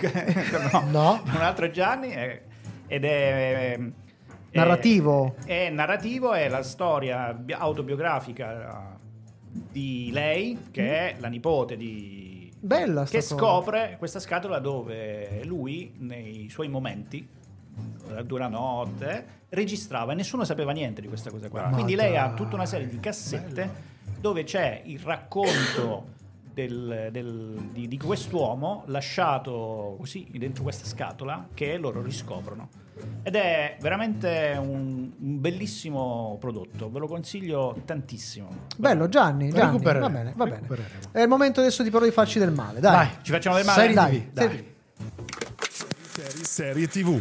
No, un altro Gianni ed è... narrativo. È narrativo, è la storia autobiografica di lei, che è la nipote di... Bella che sta scopre questa scatola dove lui, nei suoi momenti, dura notte, registrava e nessuno sapeva niente di questa cosa qua. Quindi lei ha tutta una serie di cassette dove c'è il racconto di quest'uomo lasciato così dentro questa scatola, che loro riscoprono. Ed è veramente un bellissimo prodotto, ve lo consiglio tantissimo. Bello, Gianni, va bene. È il momento adesso di farci del male, dai. Ci facciamo del male? Serie TV.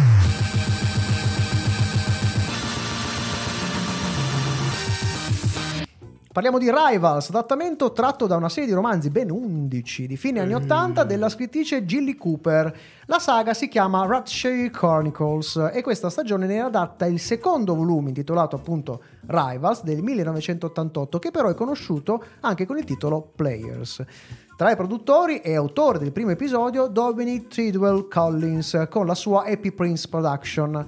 Parliamo di Rivals, adattamento tratto da una serie di romanzi, ben 11, di fine anni 80 della scrittrice Gilly Cooper. La saga si chiama Ratshire Chronicles e questa stagione ne adatta il secondo volume, intitolato appunto Rivals, del 1988, che però è conosciuto anche con il titolo Players. Tra i produttori e autore del primo episodio Dominic Tidwell Collins con la sua Happy Prince Production.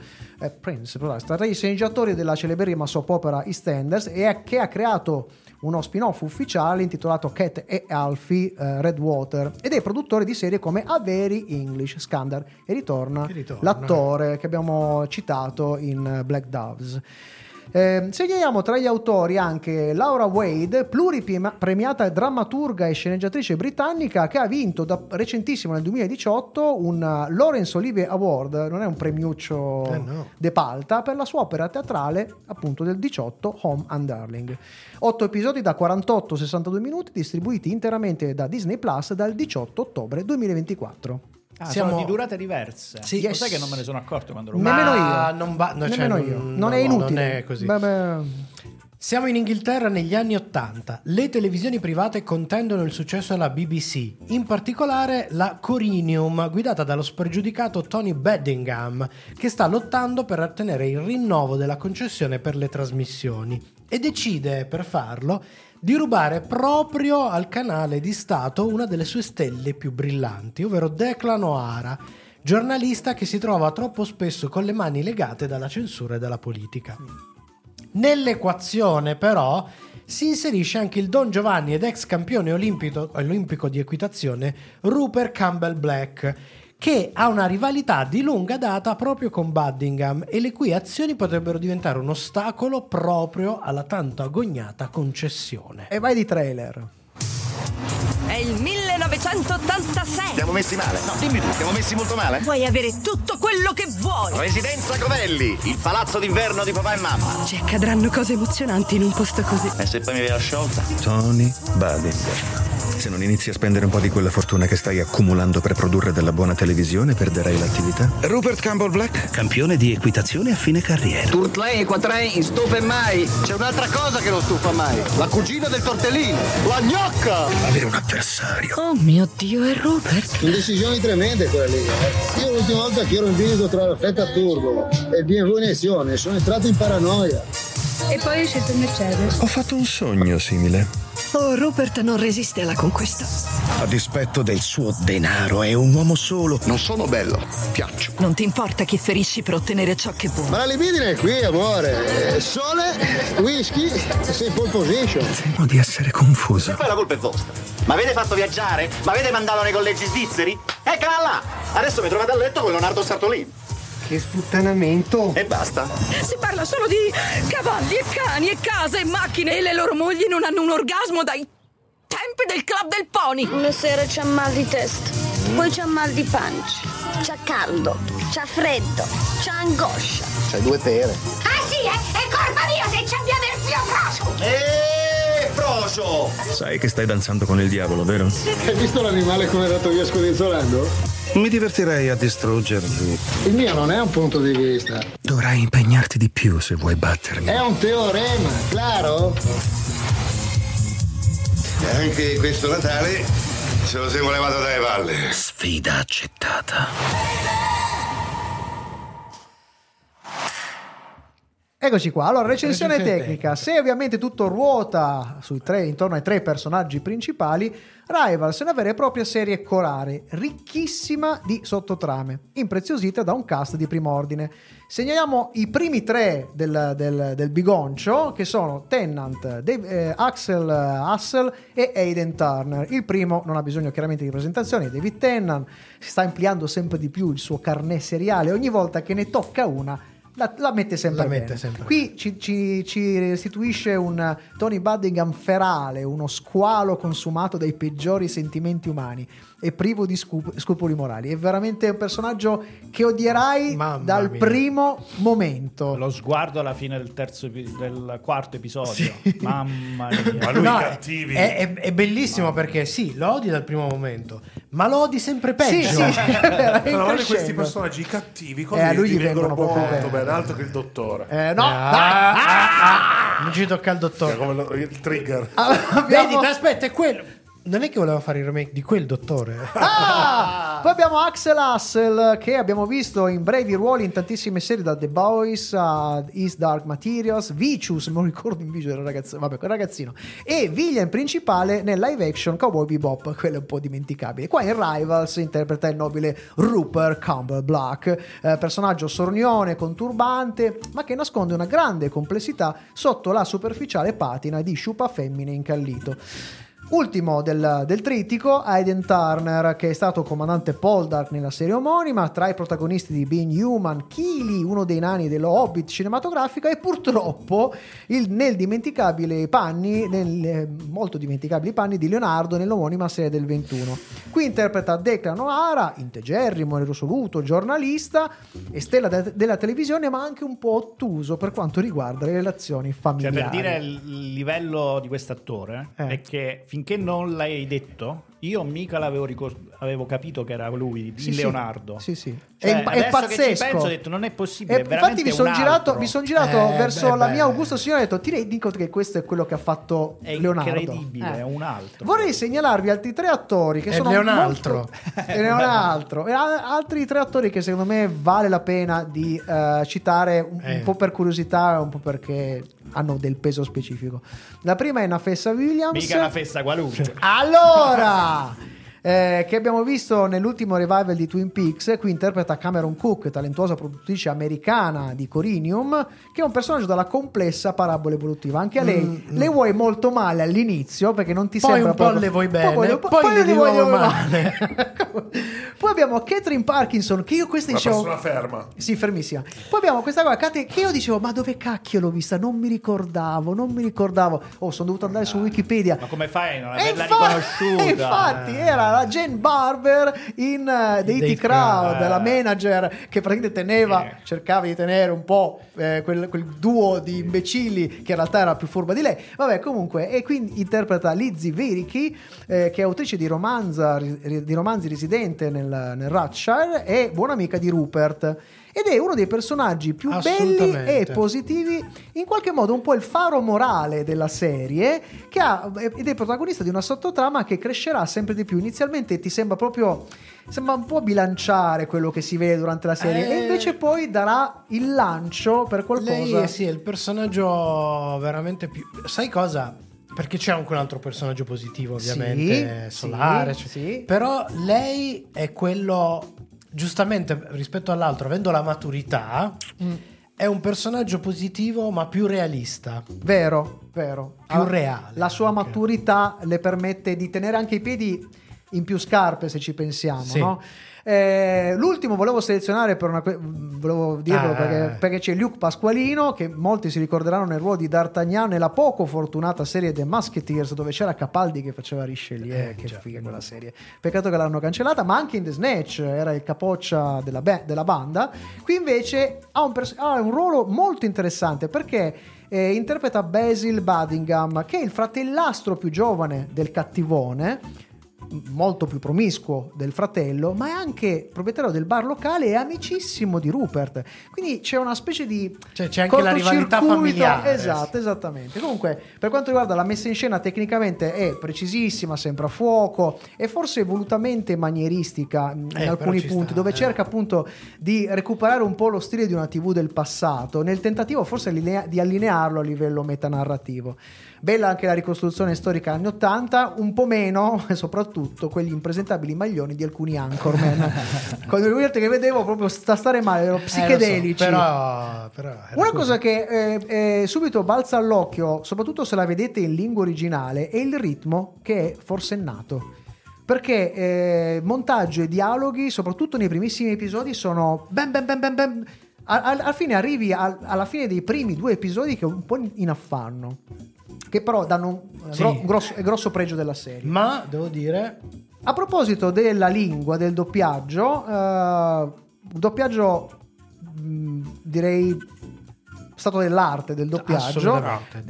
Tra i sceneggiatori della celeberrima soap opera EastEnders e che ha creato uno spin-off ufficiale intitolato Cat e Alfie Redwater, ed è produttore di serie come A Very English Scandal, e ritorna l'attore che abbiamo citato in Black Doves. Segnaliamo tra gli autori anche Laura Wade, pluripremiata drammaturga e sceneggiatrice britannica, che ha vinto da recentissimo nel 2018 un Laurence Olivier Award, non è un premiuccio de palta, per la sua opera teatrale appunto del 18 Home and Darling. 8 episodi da 48-62 minuti distribuiti interamente da Disney Plus dal 18 ottobre 2024. Sono di durate diverse. Sì, Lo sai che non me ne sono accorto quando lo Nemmeno io. Nemmeno io. Non è inutile. Non è così. Beh. Siamo in Inghilterra negli anni '80. Le televisioni private contendono il successo alla BBC, in particolare la Corinium, guidata dallo spregiudicato Tony Beddingham, che sta lottando per ottenere il rinnovo della concessione per le trasmissioni e decide per farlo di rubare proprio al canale di Stato una delle sue stelle più brillanti, ovvero Declan O'Hara, giornalista che si trova troppo spesso con le mani legate dalla censura e dalla politica. Nell'equazione però si inserisce anche il Don Giovanni ed ex campione olimpico di equitazione Rupert Campbell Black, che ha una rivalità di lunga data proprio con Beddingham e le cui azioni potrebbero diventare un ostacolo proprio alla tanto agognata concessione. E vai di trailer. È il 1986. Siamo messi male. No, dimmi tu, siamo messi molto male. Puoi avere tutto quello che vuoi. Residenza Covelli, il palazzo d'inverno di papà e mamma. Ci accadranno cose emozionanti in un posto così. E se poi mi viene sciolta? Tony Beddingham. Se non inizi a spendere un po' di quella fortuna che stai accumulando per produrre della buona televisione, perderai l'attività. Rupert Campbell Black, campione di equitazione a fine carriera. Turtlein e Quatrain, stufa mai. C'è un'altra cosa che non stufa mai. La cugina del tortellino, la gnocca. Avere un avversario. Oh mio Dio, è Rupert. Sono decisioni tremende quelle lì. Io l'ultima volta che ero in bilico tra la Fetta Turbo e il BMW iniezione sono entrato in paranoia. E poi è scelto il Mercedes. Ho fatto un sogno simile. Oh, Rupert non resiste alla conquista. A dispetto del suo denaro, è un uomo solo. Non sono bello, piaccio. Non ti importa chi ferisci per ottenere ciò che vuoi. Ma la libidine è qui, amore. Sole, whisky, sei in pole position. Temo di essere confuso. E poi la colpa è vostra. Mi avete fatto viaggiare? Mi avete mandato nei collegi svizzeri? Eccola là! Adesso mi trovate a letto con Leonardo Sartolini. Che sputtanamento. E basta. Si parla solo di cavalli e cani e case e macchine e le loro mogli non hanno un orgasmo dai tempi del club del pony. Una sera c'ha mal di testa, poi c'ha mal di pancia, c'ha caldo, c'ha freddo, c'ha angoscia. C'hai 2 pere. Ah sì, è colpa mia se ci abbiamo il zio Frosco. Frocio! Sai che stai danzando con il diavolo, vero? Hai visto l'animale come è andato via scodinzolando? Mi divertirei a distruggerli. Il mio non è un punto di vista. Dovrai impegnarti di più se vuoi battermi. È un teorema, claro? E anche questo Natale se lo siamo levato dalle palle. Sfida accettata. Eccoci qua, allora recensione tecnica. Se ovviamente tutto ruota intorno ai 3 personaggi principali, Rivals è una vera e propria serie corale, ricchissima di sottotrame, impreziosita da un cast di primo ordine. Segnaliamo i primi 3 del bigoncio, che sono Tennant, Axel Hassel e Aidan Turner. Il primo non ha bisogno chiaramente di presentazioni, David Tennant sta ampliando sempre di più il suo carnet seriale, ogni volta che ne tocca una la mette sempre bene. Qui ci restituisce un Tony Buddingham ferale, uno squalo consumato dai peggiori sentimenti umani e privo di scrupoli morali. È veramente un personaggio che odierai dal primo momento. Lo sguardo alla fine del quarto episodio. Sì. Mamma mia. Ma lui cattivi. È bellissimo perché sì, lo odi dal primo momento, ma lo odi sempre peggio. Sì. Però questi personaggi cattivi a lui gli vengono molto proprio bene, altro che il dottore. Non ci tocca il dottore. Come il trigger. Vedi, aspetta, è quello. Non è che voleva fare il remake di quel dottore. Poi abbiamo Axel Hassel, che abbiamo visto in brevi ruoli in tantissime serie, da The Boys a East Dark Materials, Vicious, non ricordo in video, quel ragazzino, e villain principale nel live action Cowboy Bebop, quello è un po' dimenticabile. Qua in Rivals interpreta il nobile Rupert Campbell Black, personaggio sornione con turbante, ma che nasconde una grande complessità sotto la superficiale patina di sciupa femmine incallito. Ultimo del trittico, Aidan Turner, che è stato comandante Poldark nella serie omonima, tra i protagonisti di Being Human, Kili, uno dei nani dello Hobbit cinematografica, e purtroppo molto dimenticabili panni di Leonardo nell'omonima serie del 21. Qui interpreta Declan O'Hara, integerrimo e risoluto giornalista e stella della televisione, ma anche un po' ottuso per quanto riguarda le relazioni familiari. Cioè, per dire il livello di quest'attore è che finché non l'hai detto, io mica avevo capito che era lui, Leonardo. Sì. Cioè, è pazzesco. Che ci penso, ho detto non è possibile. Infatti mi sono girato verso la mia Augusto Signore e ho detto: ti rendi conto che questo è quello che ha fatto Leonardo? È incredibile, è un altro. Vorrei segnalarvi altri 3 attori che sono Leonardo. E altri 3 attori che secondo me vale la pena di citare un po' per curiosità e un po' perché hanno del peso specifico. La prima è Nafessa Williams. Mica una festa qualunque. Allora, che abbiamo visto nell'ultimo revival di Twin Peaks. Qui interpreta Cameron Cook, talentuosa produttrice americana di Corinium, che è un personaggio dalla complessa parabola evolutiva. Anche a lei le vuoi molto male all'inizio, perché non ti poi sembra un po' proprio... le vuoi bene, poi le vuoi male. Poi abbiamo Catherine Parkinson, che io questa Una dicevo... persona ferma. Sì, fermissima. Poi abbiamo questa qua che io dicevo, ma dove cacchio l'ho vista? Non mi ricordavo. Oh, sono dovuto andare su Wikipedia. Ma come fai a non averla riconosciuta? Infatti era la Jane Barber in The E.T. Crowd, la manager che praticamente cercava di tenere un po' quel duo di imbecilli che in realtà era più furba di lei. Vabbè, comunque, e quindi interpreta Lizzie Vericky, che è autrice di romanzi residente nel Rothschild e buona amica di Rupert. Ed è uno dei personaggi più belli e positivi, in qualche modo un po' il faro morale della serie, ed è protagonista di una sottotrama che crescerà sempre di più. Inizialmente ti sembra un po' bilanciare quello che si vede durante la serie, e invece poi darà il lancio per qualcosa. Lei sì, è il personaggio veramente più... Sai cosa? Perché c'è anche un altro personaggio positivo, ovviamente, Solare. Sì. Però lei è quello... Giustamente rispetto all'altro, avendo la maturità, è un personaggio positivo ma più realista. Vero. Più reale. La sua maturità le permette di tenere anche i piedi in più scarpe, se ci pensiamo, sì. no? L'ultimo volevo selezionare volevo dirlo perché c'è Luke Pasqualino, che molti si ricorderanno nel ruolo di D'Artagnan nella poco fortunata serie The Musketeers, dove c'era Capaldi che faceva Richelieu. Che figa quella serie, peccato che l'hanno cancellata. Ma anche in The Snatch era il capoccia della banda. Qui invece ha un ruolo molto interessante, perché interpreta Basil Buddingham, che è il fratellastro più giovane del cattivone, molto più promiscuo del fratello, ma è anche proprietario del bar locale e amicissimo di Rupert. Quindi c'è una specie di c'è anche la rivalità familiare. Esatto, esattamente. Comunque, per quanto riguarda la messa in scena, tecnicamente è precisissima, sempre a fuoco, e forse volutamente manieristica in alcuni punti, dove cerca appunto di recuperare un po' lo stile di una TV del passato, nel tentativo forse di allinearlo a livello metanarrativo. Bella anche la ricostruzione storica anni 80, un po' meno, soprattutto quegli impresentabili maglioni di alcuni anchorman. Quando che vedevo proprio stare male, erano psichedelici. Però una cosa che subito balza all'occhio, soprattutto se la vedete in lingua originale, è il ritmo, che è forsennato. Perché montaggio e dialoghi, soprattutto nei primissimi episodi, sono bam bam bam bam bam. Alla fine arrivi alla fine dei primi 2 episodi che un po' in affanno, che però danno un grosso pregio della serie. Ma devo dire, a proposito della lingua, del doppiaggio, direi stato dell'arte del doppiaggio,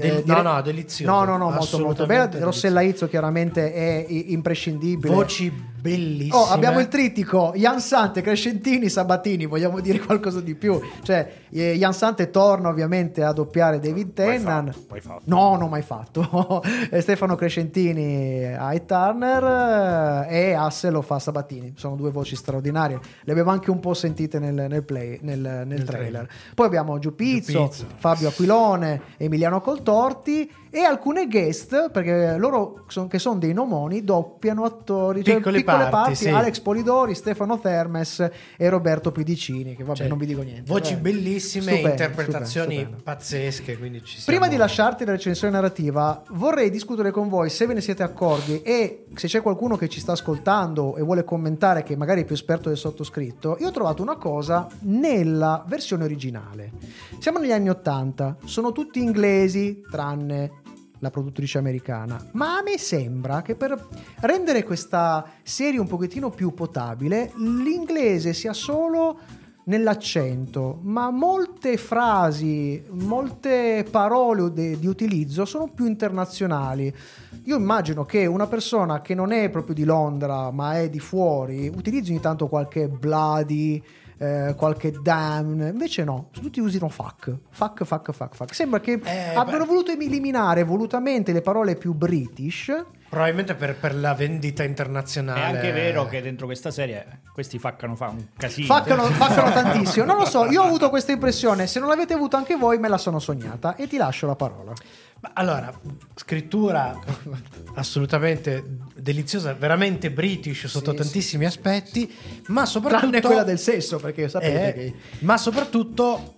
delizioso, molto bello. Rossella Izzo chiaramente è imprescindibile, voci bellissime. Abbiamo il trittico Jansante, Crescentini, Sabatini, vogliamo dire qualcosa di più? Cioè Jansante torna ovviamente a doppiare David Tennant. Mai fatto. No, non mai fatto. Stefano Crescentini Ike Turner, e Asse lo fa Sabatini. Sono 2 voci straordinarie, le abbiamo anche un po' sentite nel trailer. Poi abbiamo Giù Pizzo, Fabio Aquilone, Emiliano Coltorti e alcune guest, perché loro che sono dei nomoni, doppiano attori, piccole parti, sì. Alex Polidori, Stefano Termes e Roberto Pedicini, che vabbè, non vi dico niente. Voci bellissime, interpretazioni pazzesche, quindi Prima di lasciarti la recensione narrativa, vorrei discutere con voi, se ve ne siete accorti, e se c'è qualcuno che ci sta ascoltando e vuole commentare, che magari è più esperto del sottoscritto. Io ho trovato una cosa nella versione originale. Siamo negli anni 80, sono tutti inglesi tranne la produttrice americana, ma a me sembra che per rendere questa serie un pochettino più potabile l'inglese sia solo nell'accento, ma molte frasi, molte parole di utilizzo sono più internazionali. Io immagino che una persona che non è proprio di Londra ma è di fuori utilizzi ogni tanto qualche bloody, qualche damn, invece no, tutti usano fuck. Sembra che abbiano voluto eliminare volutamente le parole più british, probabilmente per la vendita internazionale. È anche vero che dentro questa serie questi faccano fa un casino, faccano tantissimo, non lo so, io ho avuto questa impressione. Se non l'avete avuto anche voi, me la sono sognata, e ti lascio la parola. Allora, scrittura assolutamente deliziosa, veramente british sotto tantissimi aspetti, ma soprattutto tranne quella del sesso, perché sapete che... ma soprattutto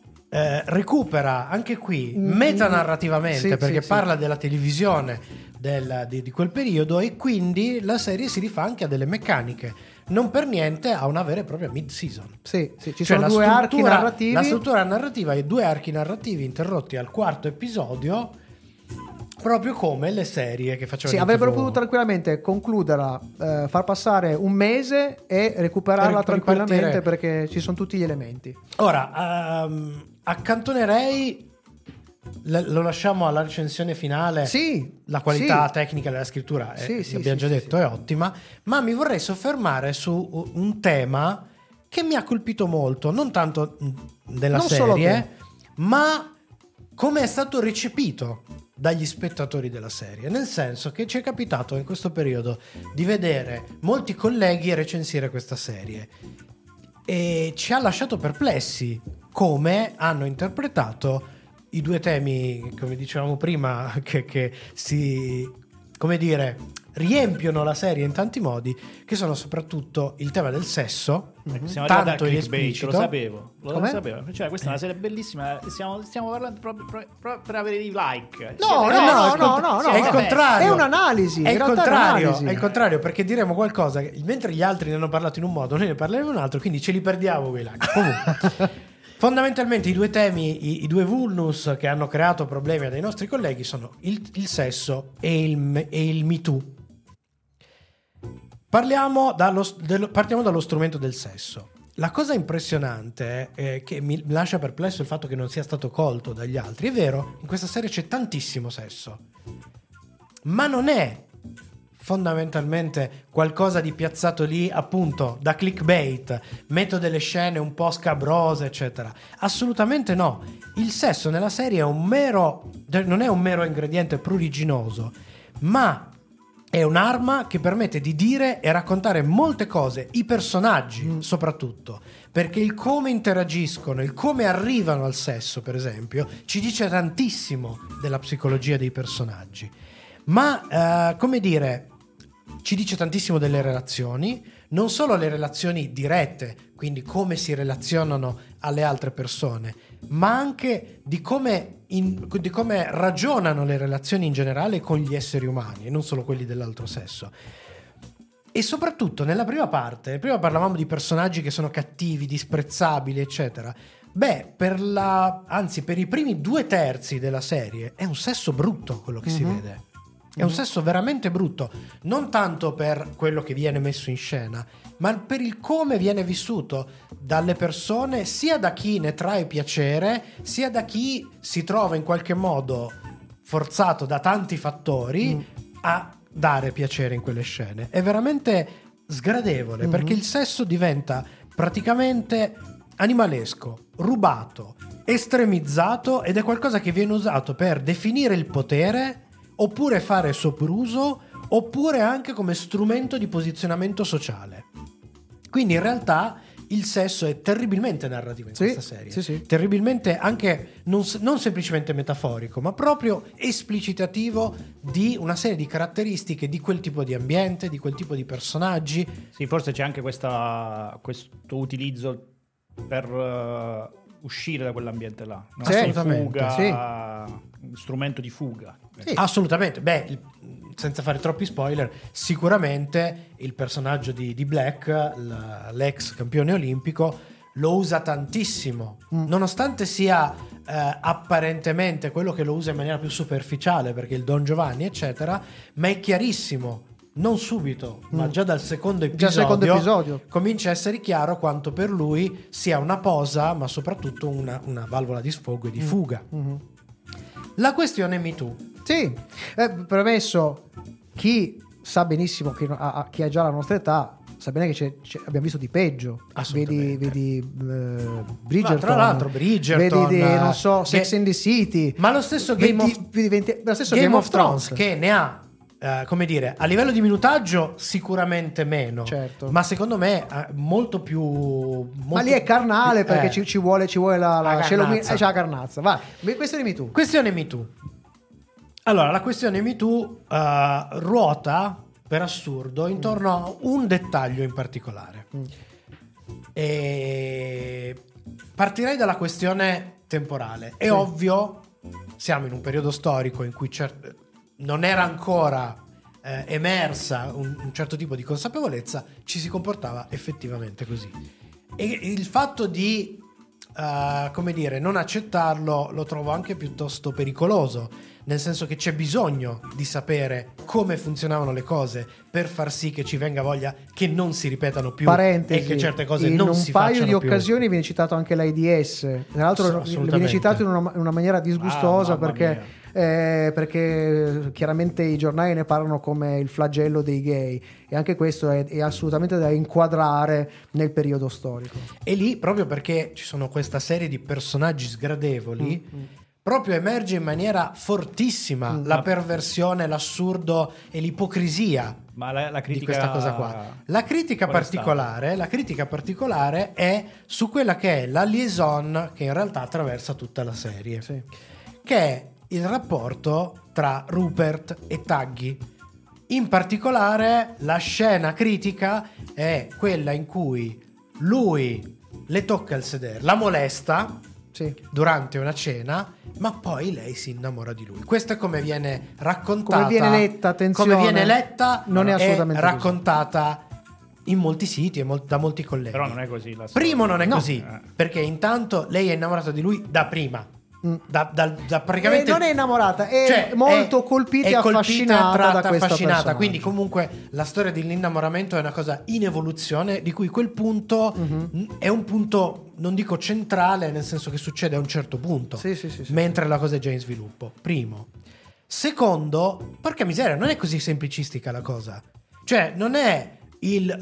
recupera anche qui metanarrativamente, perché parla della televisione di quel periodo, e quindi la serie si rifà anche a delle meccaniche non per niente ha una vera e propria mid-season. Sì, ci sono due archi narrativi. La struttura narrativa e 2 archi narrativi interrotti al 4º episodio, proprio come le serie che facevano. Sì, avrebbero potuto tranquillamente concluderla, far passare un mese e recuperarla tranquillamente, perché ci sono tutti gli elementi. Ora, accantonerei, lo lasciamo alla recensione finale. Sì, la qualità tecnica della scrittura abbiamo già detto è ottima, ma mi vorrei soffermare su un tema che mi ha colpito molto, non tanto della serie, ma come è stato recepito dagli spettatori della serie, nel senso che ci è capitato in questo periodo di vedere molti colleghi recensire questa serie e ci ha lasciato perplessi come hanno interpretato i 2 temi, come dicevamo prima, che si, come dire, riempiono la serie in tanti modi, che sono soprattutto il tema del sesso, tanto esplicito. Lo sapevo. Cioè, questa è una serie bellissima. Stiamo parlando proprio per avere i like. No, è il contrario. È un'analisi. È il contrario, perché diremo qualcosa mentre gli altri ne hanno parlato in un modo, noi ne parleremo in un altro, quindi ce li perdiamo quei like. Comunque, fondamentalmente i 2 temi, i 2 vulnus che hanno creato problemi dai nostri colleghi sono il sesso e il Me Too. Partiamo dallo strumento del sesso. La cosa impressionante che mi lascia perplesso è il fatto che non sia stato colto dagli altri. È vero, in questa serie c'è tantissimo sesso, ma non è fondamentalmente qualcosa di piazzato lì appunto da clickbait, metto delle scene un po' scabrose eccetera. Assolutamente no. Il sesso nella serie non è un mero ingrediente pruriginoso, ma è un'arma che permette di dire e raccontare molte cose, i personaggi soprattutto, perché il come interagiscono, il come arrivano al sesso per esempio ci dice tantissimo della psicologia dei personaggi, ma come dire, ci dice tantissimo delle relazioni, non solo le relazioni dirette, quindi come si relazionano alle altre persone, ma anche di come ragionano le relazioni in generale con gli esseri umani e non solo quelli dell'altro sesso. E soprattutto nella prima parte, prima parlavamo di personaggi che sono cattivi, disprezzabili eccetera. Per i primi 2/3 della serie è un sesso brutto quello che si vede. È un sesso veramente brutto, non tanto per quello che viene messo in scena, ma per il come viene vissuto dalle persone, sia da chi ne trae piacere, sia da chi si trova in qualche modo forzato da tanti fattori a dare piacere in quelle scene. È veramente sgradevole, perché il sesso diventa praticamente animalesco, rubato, estremizzato, ed è qualcosa che viene usato per definire il potere, oppure fare sopruso, oppure anche come strumento di posizionamento sociale. Quindi in realtà il sesso è terribilmente narrativo in questa serie. Sì. Terribilmente anche non semplicemente metaforico, ma proprio esplicitativo di una serie di caratteristiche di quel tipo di ambiente, di quel tipo di personaggi. Sì, forse c'è anche questo utilizzo per uscire da quell'ambiente là, no? Assolutamente, strumento di fuga. Assolutamente. Senza fare troppi spoiler, sicuramente il personaggio di Black, l'ex campione olimpico, lo usa tantissimo, nonostante sia apparentemente quello che lo usa in maniera più superficiale, perché il Don Giovanni eccetera, ma è chiarissimo, non subito, ma già dal secondo episodio comincia a essere chiaro quanto per lui sia una posa, ma soprattutto una valvola di sfogo e di fuga. La questione Me Too. Sì, premesso, chi sa benissimo, chi ha già la nostra età, sa bene che abbiamo visto di peggio. Vedi Bridgerton. Tra l'altro Bridgerton, vedi non so, Sex and the City. Ma lo stesso Game of Thrones, che ne ha come dire, a livello di minutaggio sicuramente meno, certo, ma secondo me molto più ma lì è carnale, perché ci vuole la carnazza. C'è la carnazza. Va, questione Me Too. Allora, la questione Me Too ruota per assurdo intorno a un dettaglio in particolare. E partirei dalla questione temporale. È ovvio, siamo in un periodo storico in cui non era ancora emersa un certo tipo di consapevolezza, ci si comportava effettivamente così. E il fatto di come dire, non accettarlo lo trovo anche piuttosto pericoloso, nel senso che c'è bisogno di sapere come funzionavano le cose per far sì che ci venga voglia che non si ripetano più e che certe cose non si facciano più. In un paio di occasioni viene citato anche l'AIDS, tra l'altro viene citato in una maniera disgustosa perché chiaramente i giornali ne parlano come il flagello dei gay, e anche questo è assolutamente da inquadrare nel periodo storico. E lì, proprio perché ci sono questa serie di personaggi sgradevoli, proprio emerge in maniera fortissima la perversione, l'assurdo e l'ipocrisia la critica di questa cosa qua. La critica particolare è su quella che è la liaison che in realtà attraversa tutta la serie, che è il rapporto tra Rupert e Taggy. In particolare la scena critica è quella in cui lui le tocca il sedere, la molesta durante una cena, ma poi lei si innamora di lui. Questo è come viene raccontata, come viene letta, attenzione, come viene letta, non è assolutamente raccontata in molti siti e da molti colleghi. Però non è così la storia. Primo non è così, perché intanto lei è innamorata di lui da prima. Da praticamente non è innamorata, è molto colpita e affascinata da questa persona. Quindi comunque la storia dell'innamoramento è una cosa in evoluzione, di cui quel punto è un punto, non dico centrale, nel senso che succede a un certo punto, mentre la cosa è già in sviluppo. Primo. Secondo, porca miseria, non è così semplicistica la cosa. Cioè non è il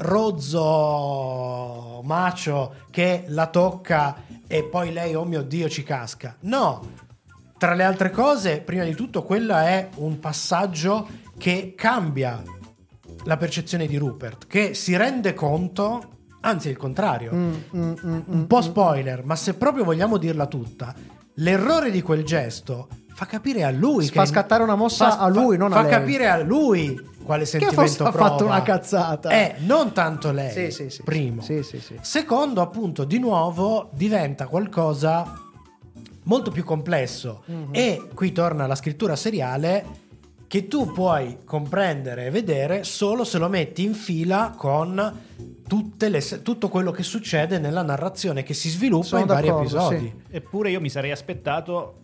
rozzo macio che la tocca e poi lei, oh mio Dio, ci casca. No, tra le altre cose, prima di tutto quello è un passaggio che cambia la percezione di Rupert, che si rende conto, anzi è il contrario, un po' spoiler, ma se proprio vogliamo dirla tutta, l'errore di quel gesto fa capire a lui, fa scattare una mossa a lui, non a lei. Fa capire a lui quale sentimento prova. Ha fatto una cazzata. Non tanto lei. Primo. Secondo, appunto, di nuovo diventa qualcosa molto più complesso. E qui torna la scrittura seriale, che tu puoi comprendere e vedere solo se lo metti in fila con tutto quello che succede nella narrazione che si sviluppa in vari episodi. Eppure io mi sarei aspettato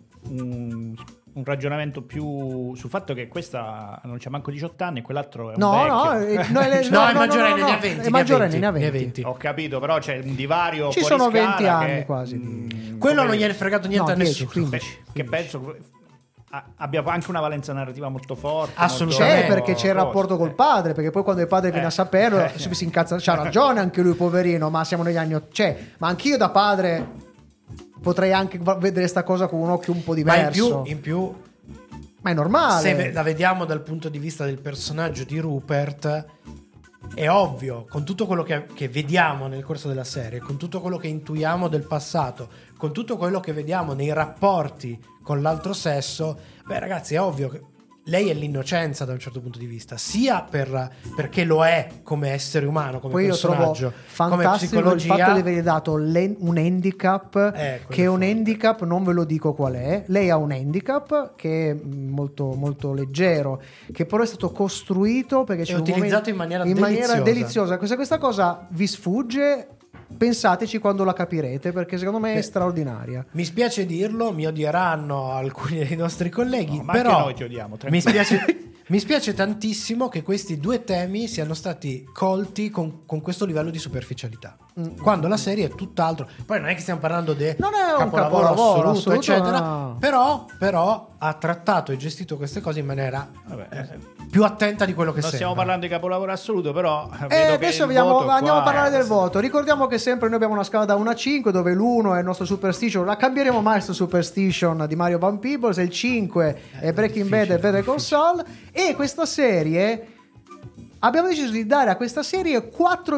un ragionamento più sul fatto che questa non c'ha manco 18 anni e quell'altro è un vecchio. È maggiorenne, ne ha 20. È maggiorenne, ne ha 20. Ho capito, però c'è un divario. Ci sono 20 anni quasi. Quello non gliene è fregato niente a nessuno. 15. Che penso abbia anche una valenza narrativa molto forte. Assolutamente. Perché c'è il rapporto col padre, perché poi quando il padre viene a saperlo si incazza. C'ha ragione anche lui, poverino, ma siamo negli anni ma anch'io da padre potrei anche vedere sta cosa con un occhio un po' diverso. In più ma è normale. Se la vediamo dal punto di vista del personaggio di Rupert, è ovvio, con tutto quello che vediamo nel corso della serie, con tutto quello che intuiamo del passato, con tutto quello che vediamo nei rapporti con l'altro sesso, beh ragazzi, è ovvio che lei è l'innocenza da un certo punto di vista, sia perché lo è come essere umano, come personaggio, poi io trovo fantastico il fatto di avergli dato un handicap, che è un handicap, non ve lo dico qual è. Lei ha un handicap che è molto, molto leggero, che però è stato costruito perché c'è utilizzato in maniera deliziosa. Questa cosa vi sfugge. Pensateci quando la capirete, perché secondo me è straordinaria. Mi spiace dirlo, mi odieranno alcuni dei nostri colleghi, ma però anche noi ti odiamo. mi spiace tantissimo che questi due temi siano stati colti con questo livello di superficialità, quando la serie è tutt'altro. Poi non è che stiamo parlando di capolavoro assoluto, eccetera, no. Però ha trattato e gestito queste cose in maniera più attenta di quello che sembra. Stiamo parlando di capolavoro assoluto, però adesso andiamo a parlare del voto. Ricordiamo che sempre noi abbiamo una scala da 1 a 5, dove l'1 è il nostro superstition, la cambieremo mai sto superstition di Mario Van Peebles, e il 5 è Breaking Bad e Better Call Saul. E questa serie abbiamo deciso di dare a questa serie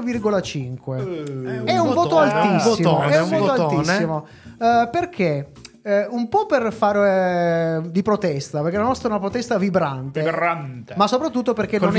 4,5. È un voto altissimo, è un voto altissimo. Perché? Un po' per fare di protesta, perché la nostra è una protesta vibrante. Ma soprattutto perché non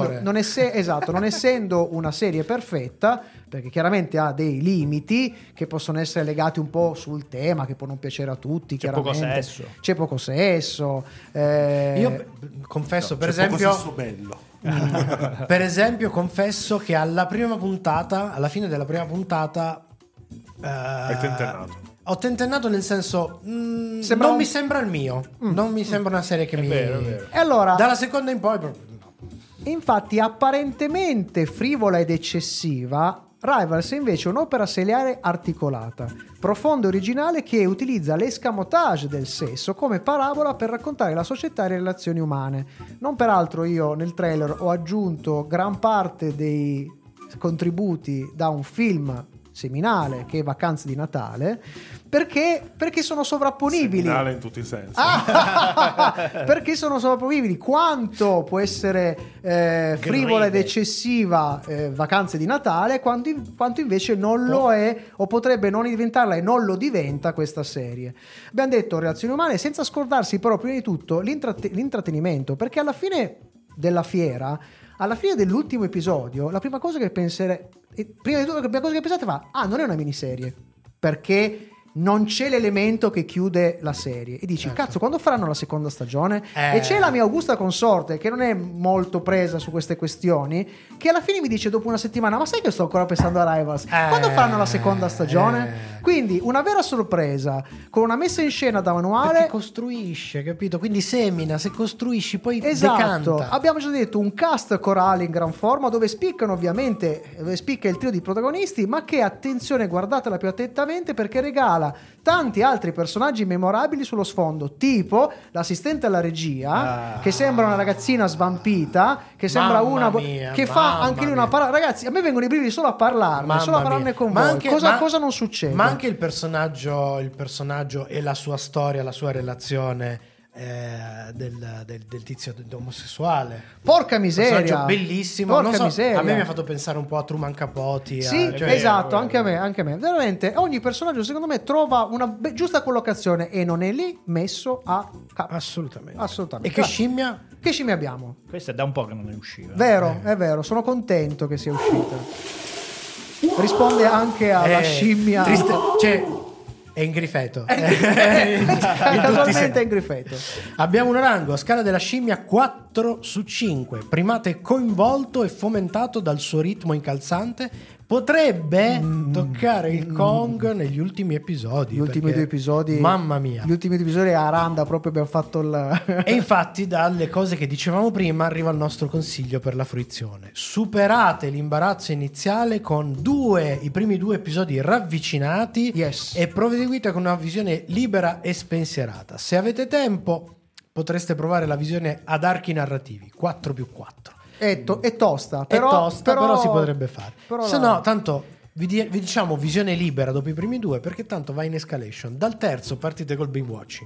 essendo una serie perfetta, perché chiaramente ha dei limiti che possono essere legati un po' sul tema, che può non piacere a tutti. C'è poco sesso. Io confesso, per esempio, poco sesso bello. Per esempio, confesso che alla fine della prima puntata hai tentennato. Ho tentennato nel senso non mi sembra il mio, non mi sembra una serie che è vero. E allora dalla seconda in poi infatti apparentemente frivola ed eccessiva, Rivals è invece un'opera seriale articolata, profonda e originale, che utilizza l'escamotage del sesso come parabola per raccontare la società e le relazioni umane. Non peraltro io nel trailer ho aggiunto gran parte dei contributi da un film seminale che è Vacanze di Natale, perché sono sovrapponibili. Seminale in tutti i sensi. Perché sono sovrapponibili. Quanto può essere frivola ed eccessiva Vacanze di Natale, quanto invece non lo è, o potrebbe non diventarla e non lo diventa questa serie. Abbiamo detto relazioni umane, senza scordarsi però prima di tutto l'intrattenimento, perché alla fine della fiera, alla fine dell'ultimo episodio, la prima cosa che pensate non è una miniserie, perché non c'è l'elemento che chiude la serie, e dici cazzo, quando faranno la seconda stagione? E c'è la mia augusta consorte che non è molto presa su queste questioni, che alla fine mi dice dopo una settimana: ma sai che sto ancora pensando a Rivals, quando faranno la seconda stagione? Quindi una vera sorpresa, con una messa in scena da manuale, perché costruisce, capito? Quindi semina, se costruisci poi esatto, decanta. abbiamo già detto un cast corale in gran forma, dove spicca il trio di protagonisti, ma che, attenzione, guardatela più attentamente, perché regala tanti altri personaggi memorabili sullo sfondo, tipo l'assistente alla regia, che sembra una ragazzina svampita, che sembra che fa anche lì una parola. Ragazzi, a me vengono i brividi solo a parlarne, solo a parlarne con voi. Cosa non succede? Ma anche il personaggio e la sua storia, la sua relazione del tizio omosessuale. Porca miseria, personaggio bellissimo. Miseria. A me mi ha fatto pensare un po' a Truman Capote. Sì, esatto, anche a me. Veramente ogni personaggio secondo me trova una giusta collocazione e non è lì messo a capo. Assolutamente. E che scimmia? Che scimmia abbiamo? Questa è da un po' che non è uscita. È vero, sono contento che sia uscita. Risponde anche alla scimmia. È in grifeto. Casualmente è in grifeto. Abbiamo un rango a scala della scimmia 4/5. Primate coinvolto e fomentato dal suo ritmo incalzante. Potrebbe toccare il Kong negli ultimi episodi. Gli ultimi due episodi, mamma mia. Gli ultimi due episodi a Aranda proprio abbiamo fatto il... E infatti, dalle cose che dicevamo prima, arriva il nostro consiglio per la fruizione. Superate l'imbarazzo iniziale con i primi due episodi ravvicinati, e proseguite con una visione libera e spensierata. Se avete tempo, potreste provare la visione ad archi narrativi 4+4. È tosta, però si potrebbe fare. Se no, tanto vi diciamo visione libera dopo i primi due, perché tanto va in escalation. Dal terzo partite col binge watching.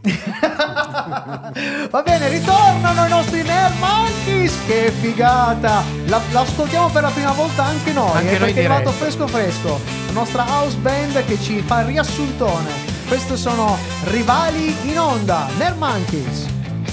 Va bene, ritornano i nostri Nerd Monkeys. Che figata! L'ascoltiamo per la prima volta anche noi, perché è arrivato fresco. La nostra house band che ci fa il riassuntone. Questi sono Rivali in onda, Nerd Monkeys.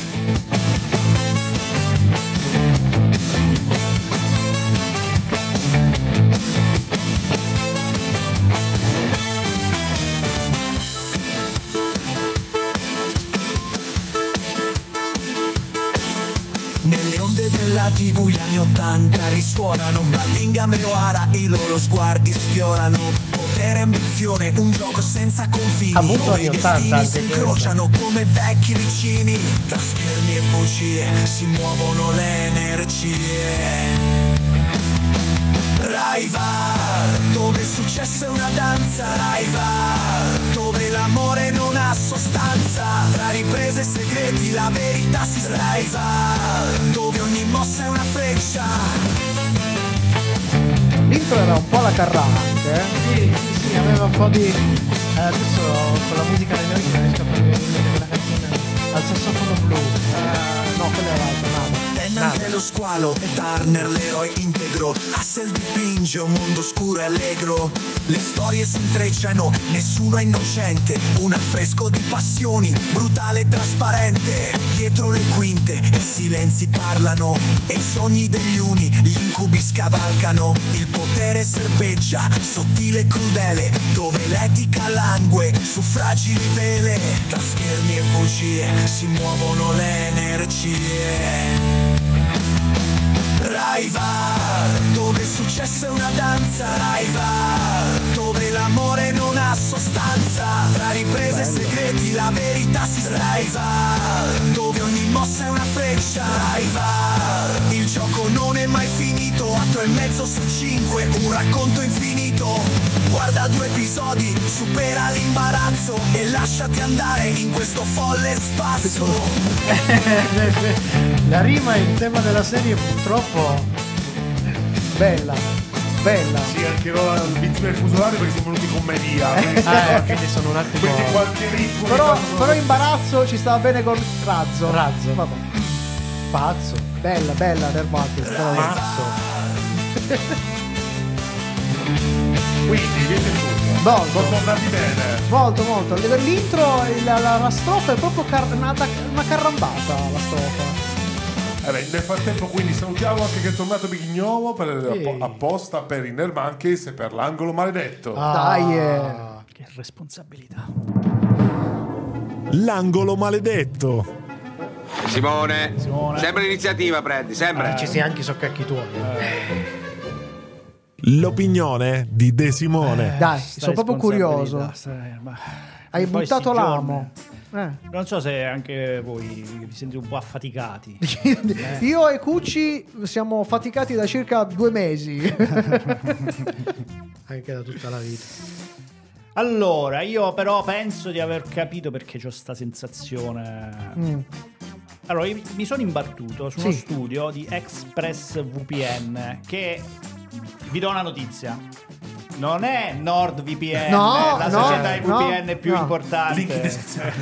Nelle onde della TV gli anni 80 risuonano, Ballingham e O'Hara i loro sguardi sfiorano. Potere e ambizione, un gioco senza confini, dove i destini si incrociano come vecchi vicini. Tra schermi e bugie si muovono le energie. Raiva, dove il successo è una danza. Raiva, dove l'amore non ha sostanza. Tra riprese e segreti la verità si sraiva, dove ogni mossa è una freccia. L'intro era un po' la Carrante, Sì, aveva un po' di... adesso con la musica delle orecchie non riesco a farmi vedere quella canzone al sassofono blu. No, quella era l'altra, Tennant è lo squalo, Turner l'eroe integro, Hassel dipinge un mondo scuro e allegro. Le storie si intrecciano, nessuno è innocente, un affresco di passioni, brutale e trasparente. Dietro le quinte i silenzi parlano e i sogni degli uni gli incubi scavalcano. Il potere serpeggia, sottile e crudele, dove l'etica langue su fragili vele. Tra schermi e bugie si muovono le energie. Rai Var, dove il successo è una danza. Rai Var, dove l'amore non ha sostanza. Tra riprese e segreti la verità si sa. Rai Var, dove ogni mossa è una freccia. Rai Var, il gioco non è mai finito. 4,5 su 5, un racconto infinito. Guarda 2 episodi, supera l'imbarazzo e lasciati andare in questo folle spasso. La rima è il tema della serie, purtroppo bella. Sì, anche loro vittime del fuso orario perché sono venuti con media. quindi sono un attimo. Quindi qualche ritmo. Però imbarazzo ci stava bene con Razzo. Vabbè. Pazzo. Bella del Marquez. Quindi vi è piaciuto? Molto. Sono andati bene. Molto. L'intro, la strofa è proprio una carrambata, la strofa. Nel frattempo quindi salutiamo anche che è tornato Bighignovo apposta per i Nerd Monkeys e per l'angolo maledetto. Dai, che responsabilità. L'angolo maledetto. Simone. Sempre l'iniziativa prendi, sempre. Ci sei anche i soccacchi tuoi. L'opinione di De Simone. Dai, sono proprio curioso. Hai buttato l'amo. Non so se anche voi vi sentite un po' affaticati. Io e Cucci siamo faticati da circa 2 mesi. Anche da tutta la vita. Allora, io però penso di aver capito perché c'ho sta sensazione. Allora, io mi sono imbattuto su uno studio di ExpressVPN che, vi do una notizia, non è NordVPN, la società di VPN più importante. Link in descrizione.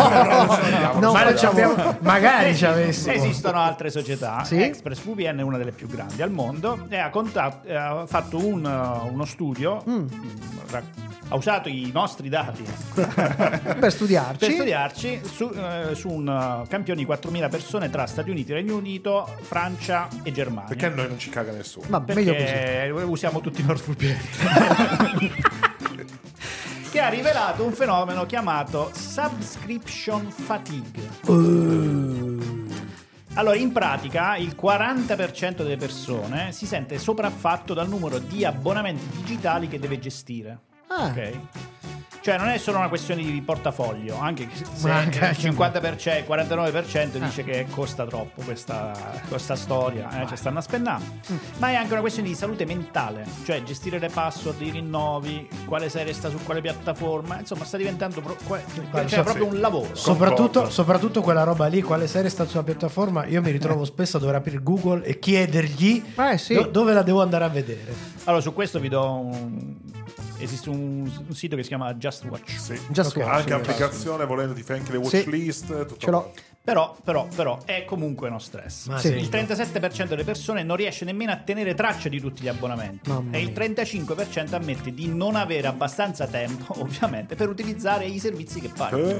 Magari ci avessimo. Esistono altre società. ExpressVPN è una delle più grandi al mondo e ha fatto uno studio. Ha usato i nostri dati per studiarci su un campione di 4.000 persone tra Stati Uniti, Regno Unito, Francia e Germania. Perché a noi non ci caga nessuno? Ma perché usiamo tutti NordVPN. Che ha rivelato un fenomeno chiamato subscription fatigue. Allora, in pratica il 40% delle persone si sente sopraffatto dal numero di abbonamenti digitali che deve gestire. Ok? Cioè non è solo una questione di portafoglio, anche se il 50%, il 49% dice che costa troppo questa storia, ci stanno a spennare, ma è anche una questione di salute mentale, cioè gestire le password, i rinnovi, quale serie sta su quale piattaforma, insomma sta diventando proprio un lavoro. Soprattutto quella roba lì, quale serie sta sulla piattaforma, io mi ritrovo spesso a dover aprire Google e chiedergli dove la devo andare a vedere. Allora su questo vi do esiste un sito che si chiama Just Watch. Anche applicazione, volendo ti fai anche le watch list, tutto. Ce l'ho. Però è comunque uno stress. Il 37% delle persone non riesce nemmeno a tenere traccia di tutti gli abbonamenti e il 35% ammette di non avere abbastanza tempo, ovviamente, per utilizzare i servizi che pagano.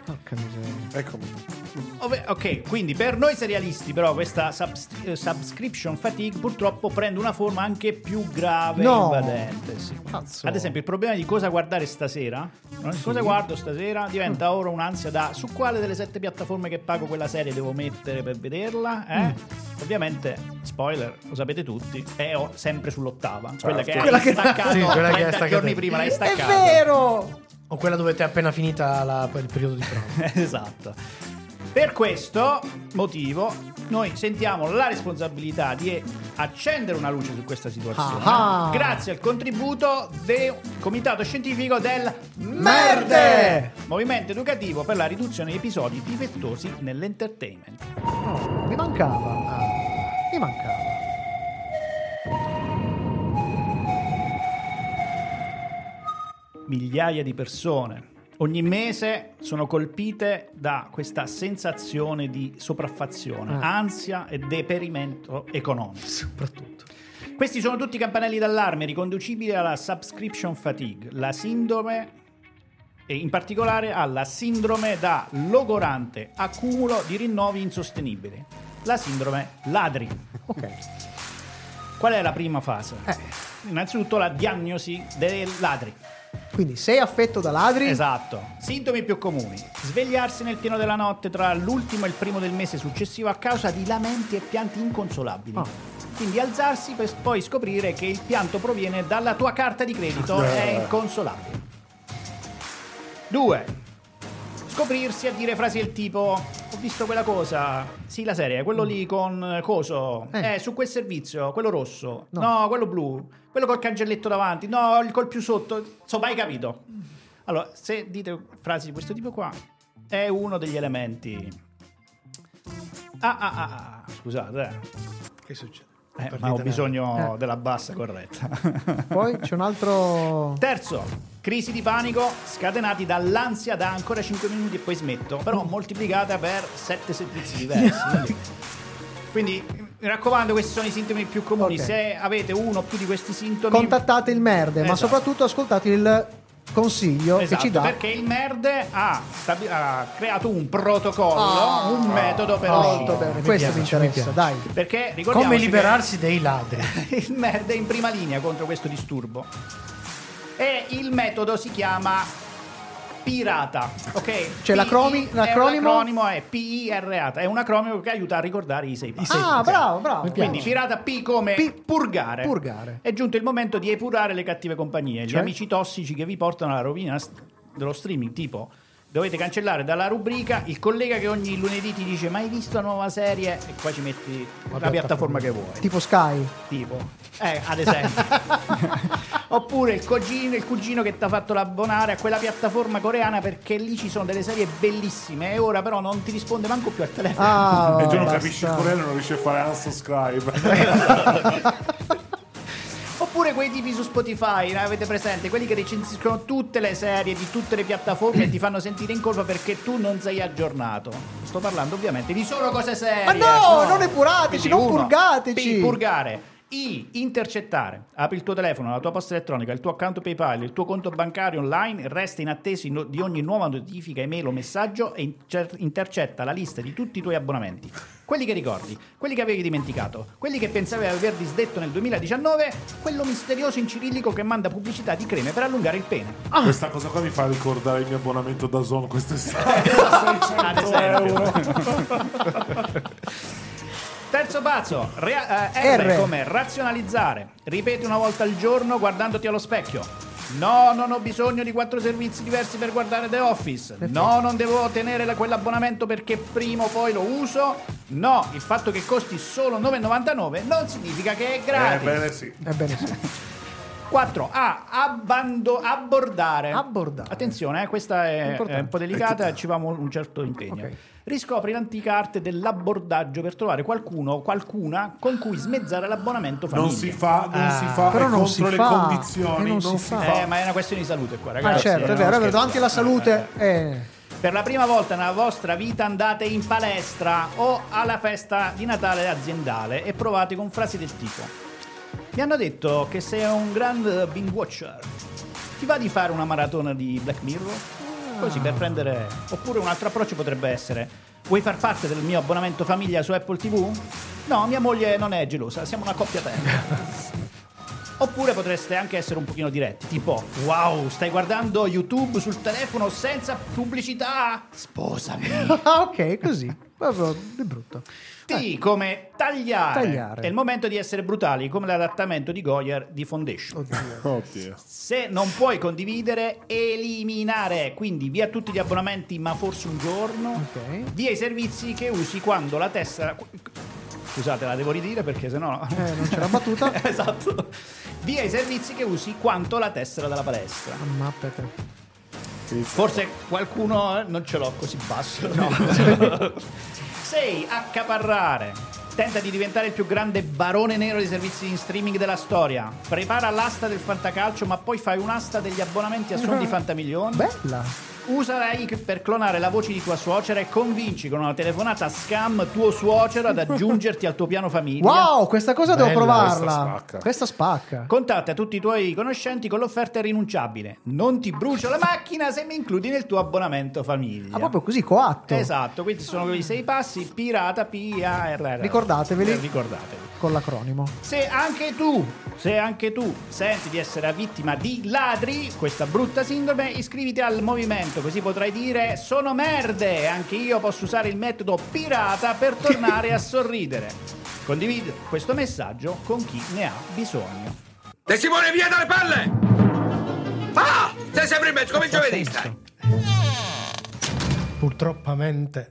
Ok, quindi per noi serialisti però questa subscription fatigue purtroppo prende una forma anche più grave e invadente. Ad esempio il problema di cosa guardare stasera, cosa guardo stasera, diventa ora un'ansia su quale delle 7 piattaforme che pago quella serie devo mettere per vederla, ovviamente spoiler, lo sapete tutti, è sempre sull'8ª, quella che è staccata 30 giorni prima l'hai staccata. È vero! O quella dove ti è appena finita il periodo di prova. Esatto. Per questo motivo noi sentiamo la responsabilità di accendere una luce su questa situazione grazie al contributo del Comitato Scientifico del Merde, movimento educativo per la riduzione di episodi difettosi nell'entertainment. Mi mancava. Migliaia di persone ogni mese sono colpite da questa sensazione di sopraffazione, ansia e deperimento economico. Soprattutto. Questi sono tutti campanelli d'allarme riconducibili alla subscription fatigue, la sindrome, e in particolare alla sindrome da logorante accumulo di rinnovi insostenibili, la sindrome ladri. Qual è la prima fase? Innanzitutto la diagnosi dei ladri. Quindi sei affetto da ladri? Esatto. Sintomi più comuni: svegliarsi nel pieno della notte tra l'ultimo e il primo del mese successivo a causa di lamenti e pianti inconsolabili. Quindi alzarsi per poi scoprire che il pianto proviene dalla tua carta di credito è inconsolabile. 2. Scoprirsi a dire frasi del tipo: ho visto quella cosa, sì, la serie, quello lì con coso, su quel servizio, quello rosso, no, quello blu, quello col cancelletto davanti, no, il col più sotto, insomma, hai capito. Allora, se dite frasi di questo tipo qua, è uno degli elementi. Scusate, che succede? Ma ho bisogno della bassa corretta. Poi c'è un altro. Terzo, crisi di panico scatenati dall'ansia da ancora 5 minuti e poi smetto, però moltiplicata per 7 servizi diversi. Quindi mi raccomando, questi sono i sintomi più comuni. Ok. Se avete uno o più di questi sintomi, Contattate il merde, ma Esatto. soprattutto ascoltate il consiglio che ci dà. perché il merde ha creato un protocollo, un metodo per molto uscire. bene, questo mi interessa, dai. Perché ricordiamoci Come liberarsi dei ladri. che il merde è in prima linea contro questo disturbo. E il metodo si chiama Pirata, ok? Cioè l'acronimo è PIRATA, è un acronimo che aiuta a ricordare i 6 passi. Bravo. Quindi pirata P come purgare. Purgare. È giunto il momento di epurare le cattive compagnie, gli Cioè? amici tossici che vi portano alla rovina dello streaming, tipo dovete cancellare dalla rubrica il collega che ogni lunedì ti dice: ma hai visto la nuova serie? E poi ci metti la piattaforma che vuoi. Tipo Sky. Ad esempio. Oppure il cugino che ti ha fatto l'abbonare a quella piattaforma coreana perché lì ci sono delle serie bellissime e ora però non ti risponde manco più al telefono. E tu non capisci il coreano, non riesci a fare unsubscribe. Oppure quei tipi su Spotify, ne avete presente? Quelli che recensiscono tutte le serie di tutte le piattaforme e ti fanno sentire in colpa perché tu non sei aggiornato. Sto parlando ovviamente di solo cose serie. Ma no, non epurateci, non purgateci. Purgare. Intercettare. Apri il tuo telefono, la tua posta elettronica, il tuo account PayPal, il tuo conto bancario online, resta in attesa di ogni nuova notifica, email o messaggio e intercetta la lista di tutti i tuoi abbonamenti. Quelli che ricordi, quelli che avevi dimenticato, quelli che pensavi di aver disdetto nel 2019, quello misterioso in cirillico che manda pubblicità di creme per allungare il pene. Questa cosa qua mi fa ricordare il mio abbonamento da Zone quest'estate. Ad esempio. Terzo pazzo, R come razionalizzare. Ripeti una volta al giorno guardandoti allo specchio: no, non ho bisogno di 4 servizi diversi per guardare The Office. No, non devo tenere quell'abbonamento perché prima o poi lo uso. No, il fatto che costi solo 9,99 non significa che è gratis. Ebbene sì. 4. Abbordare. Attenzione, questa è un po' delicata, ci va un certo impegno. Riscopri l'antica arte dell'abbordaggio per trovare qualcuno o qualcuna con cui smezzare l'abbonamento famiglia. Non si fa, però è non contro si le fa, condizioni. non Non si si fa. fa. Ma è una questione di salute qua, ragazzi. Certo, è vero, davanti alla salute. Per la prima volta nella vostra vita andate in palestra o alla festa di Natale aziendale e provate con frasi del tipo: mi hanno detto che sei un grand binge watcher. Ti va di fare una maratona di Black Mirror? Così per prendere. Oppure un altro approccio potrebbe essere: vuoi far parte del mio abbonamento famiglia su Apple TV? No, mia moglie non è gelosa, siamo una coppia aperta. Oppure potreste anche essere un pochino diretti, tipo: wow, stai guardando YouTube sul telefono senza pubblicità? Sposami. Ok, così. Proprio di brutto. T come tagliare. Tagliare. È il momento di essere brutali, come l'adattamento di Goyer di Foundation. Oddio. Se non puoi condividere, eliminare. Quindi via tutti gli abbonamenti, ma forse un giorno. Via i servizi che usi quando la tessera. Scusate, la devo ridire perché sennò non c'è la battuta. Esatto. Via i servizi che usi quanto la tessera della palestra. Mappete. Forse qualcuno non ce l'ho così basso. No. 6. Accaparrare. Tenta di diventare il più grande barone nero dei servizi in streaming della storia. Prepara l'asta del fantacalcio, ma poi fai un'asta degli abbonamenti a suon di fantamilioni. Bella. Usa lei per clonare la voce di tua suocera e convinci con una telefonata scam tuo suocero ad aggiungerti al tuo piano famiglia. Wow, questa cosa devo provarla. Questa spacca. Questa spacca. Contatta tutti i tuoi conoscenti con l'offerta irrinunciabile: non ti brucio la macchina se mi includi nel tuo abbonamento famiglia. Ah, proprio così, coatto. Esatto, questi sono i 6 passi. Pirata, P-A-R-R. Ricordateveli. Ricordatevi. Con l'acronimo. Se anche tu senti di essere vittima di ladri, questa brutta sindrome, iscriviti al movimento, così potrai dire: sono merde, anche io posso usare il metodo pirata per tornare a sorridere. condividere questo messaggio con chi ne ha bisogno. Te Simone, via dalle palle! Ah! Sei sempre in mezzo come il giovedì, stai! Purtroppamente.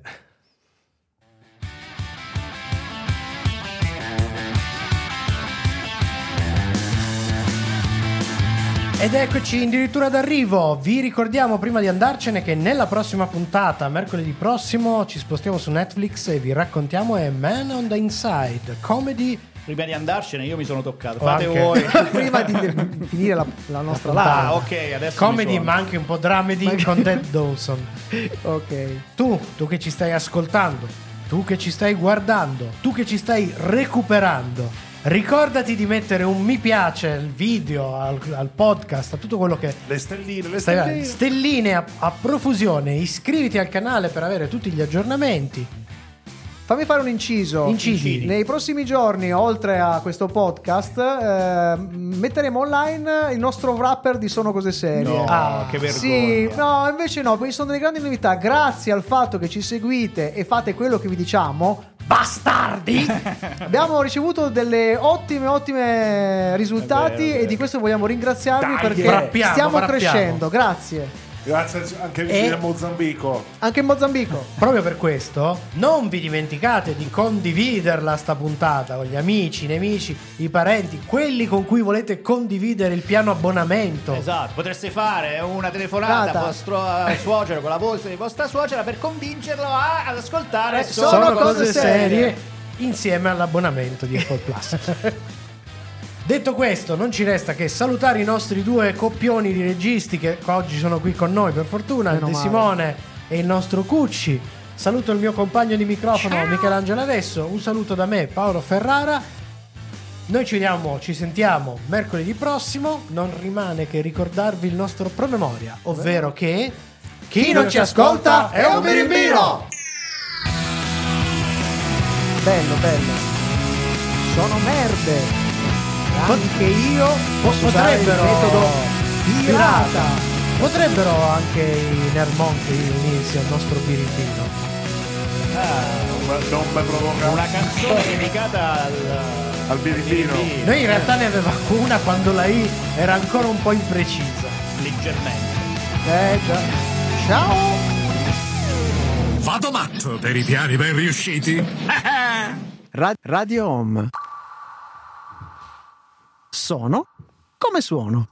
Ed eccoci addirittura d'arrivo. Vi ricordiamo prima di andarcene che nella prossima puntata, mercoledì prossimo, ci spostiamo su Netflix e vi raccontiamo A Man on the Inside, comedy. Prima di andarcene io mi sono toccato. Fate voi. Prima di finire la nostra puntata. Ok, adesso comedy ma anche un po' dramedy con Ted Dawson. Ok. Tu che ci stai ascoltando, tu che ci stai guardando, tu che ci stai recuperando, ricordati di mettere un mi piace al video, al podcast, a tutto quello che... Le stelline. Stelline a profusione. Iscriviti al canale per avere tutti gli aggiornamenti. Fammi fare un inciso. Incidi. Nei prossimi giorni, oltre a questo podcast, metteremo online il nostro wrapper di Sono Cose Serie. No, che vergogna. Sì, no, invece no, perché sono delle grandi novità. Grazie al fatto che ci seguite e fate quello che vi diciamo, bastardi, abbiamo ricevuto delle ottime risultati, è vero. E di questo vogliamo ringraziarvi perché frappiamo. stiamo crescendo. Grazie. Grazie anche vicino a Mozambico. Anche in Mozambico. Proprio per questo non vi dimenticate di condividerla sta puntata con gli amici, i nemici, i parenti, quelli con cui volete condividere il piano abbonamento. Esatto, potreste fare una telefonata a vostro suocero con la voce di vostra suocera per convincerlo ad ascoltare Sono cose serie insieme all'abbonamento di Apple Plus. Detto questo, non ci resta che salutare i nostri due coppioni di registi che oggi sono qui con noi, per fortuna, De Simone e il nostro Cucci. Saluto il mio compagno di microfono, Michelangelo Adesso. Un saluto da me, Paolo Ferrara. Noi ci sentiamo mercoledì prossimo. Non rimane che ricordarvi il nostro promemoria, ovvero che chi non ci ascolta è un birimbino. Bello. Sono merde. Anche io posso usare il metodo pirata. Potrebbero anche i Nermonchi unirsi al nostro birimbino. Non mi provoca. Una canzone dedicata al birimbino. Noi in realtà ne avevamo una quando la I era ancora un po' imprecisa. Leggermente. Già. Ciao. Vado matto per i piani ben riusciti. Radio Home. Sono come suono.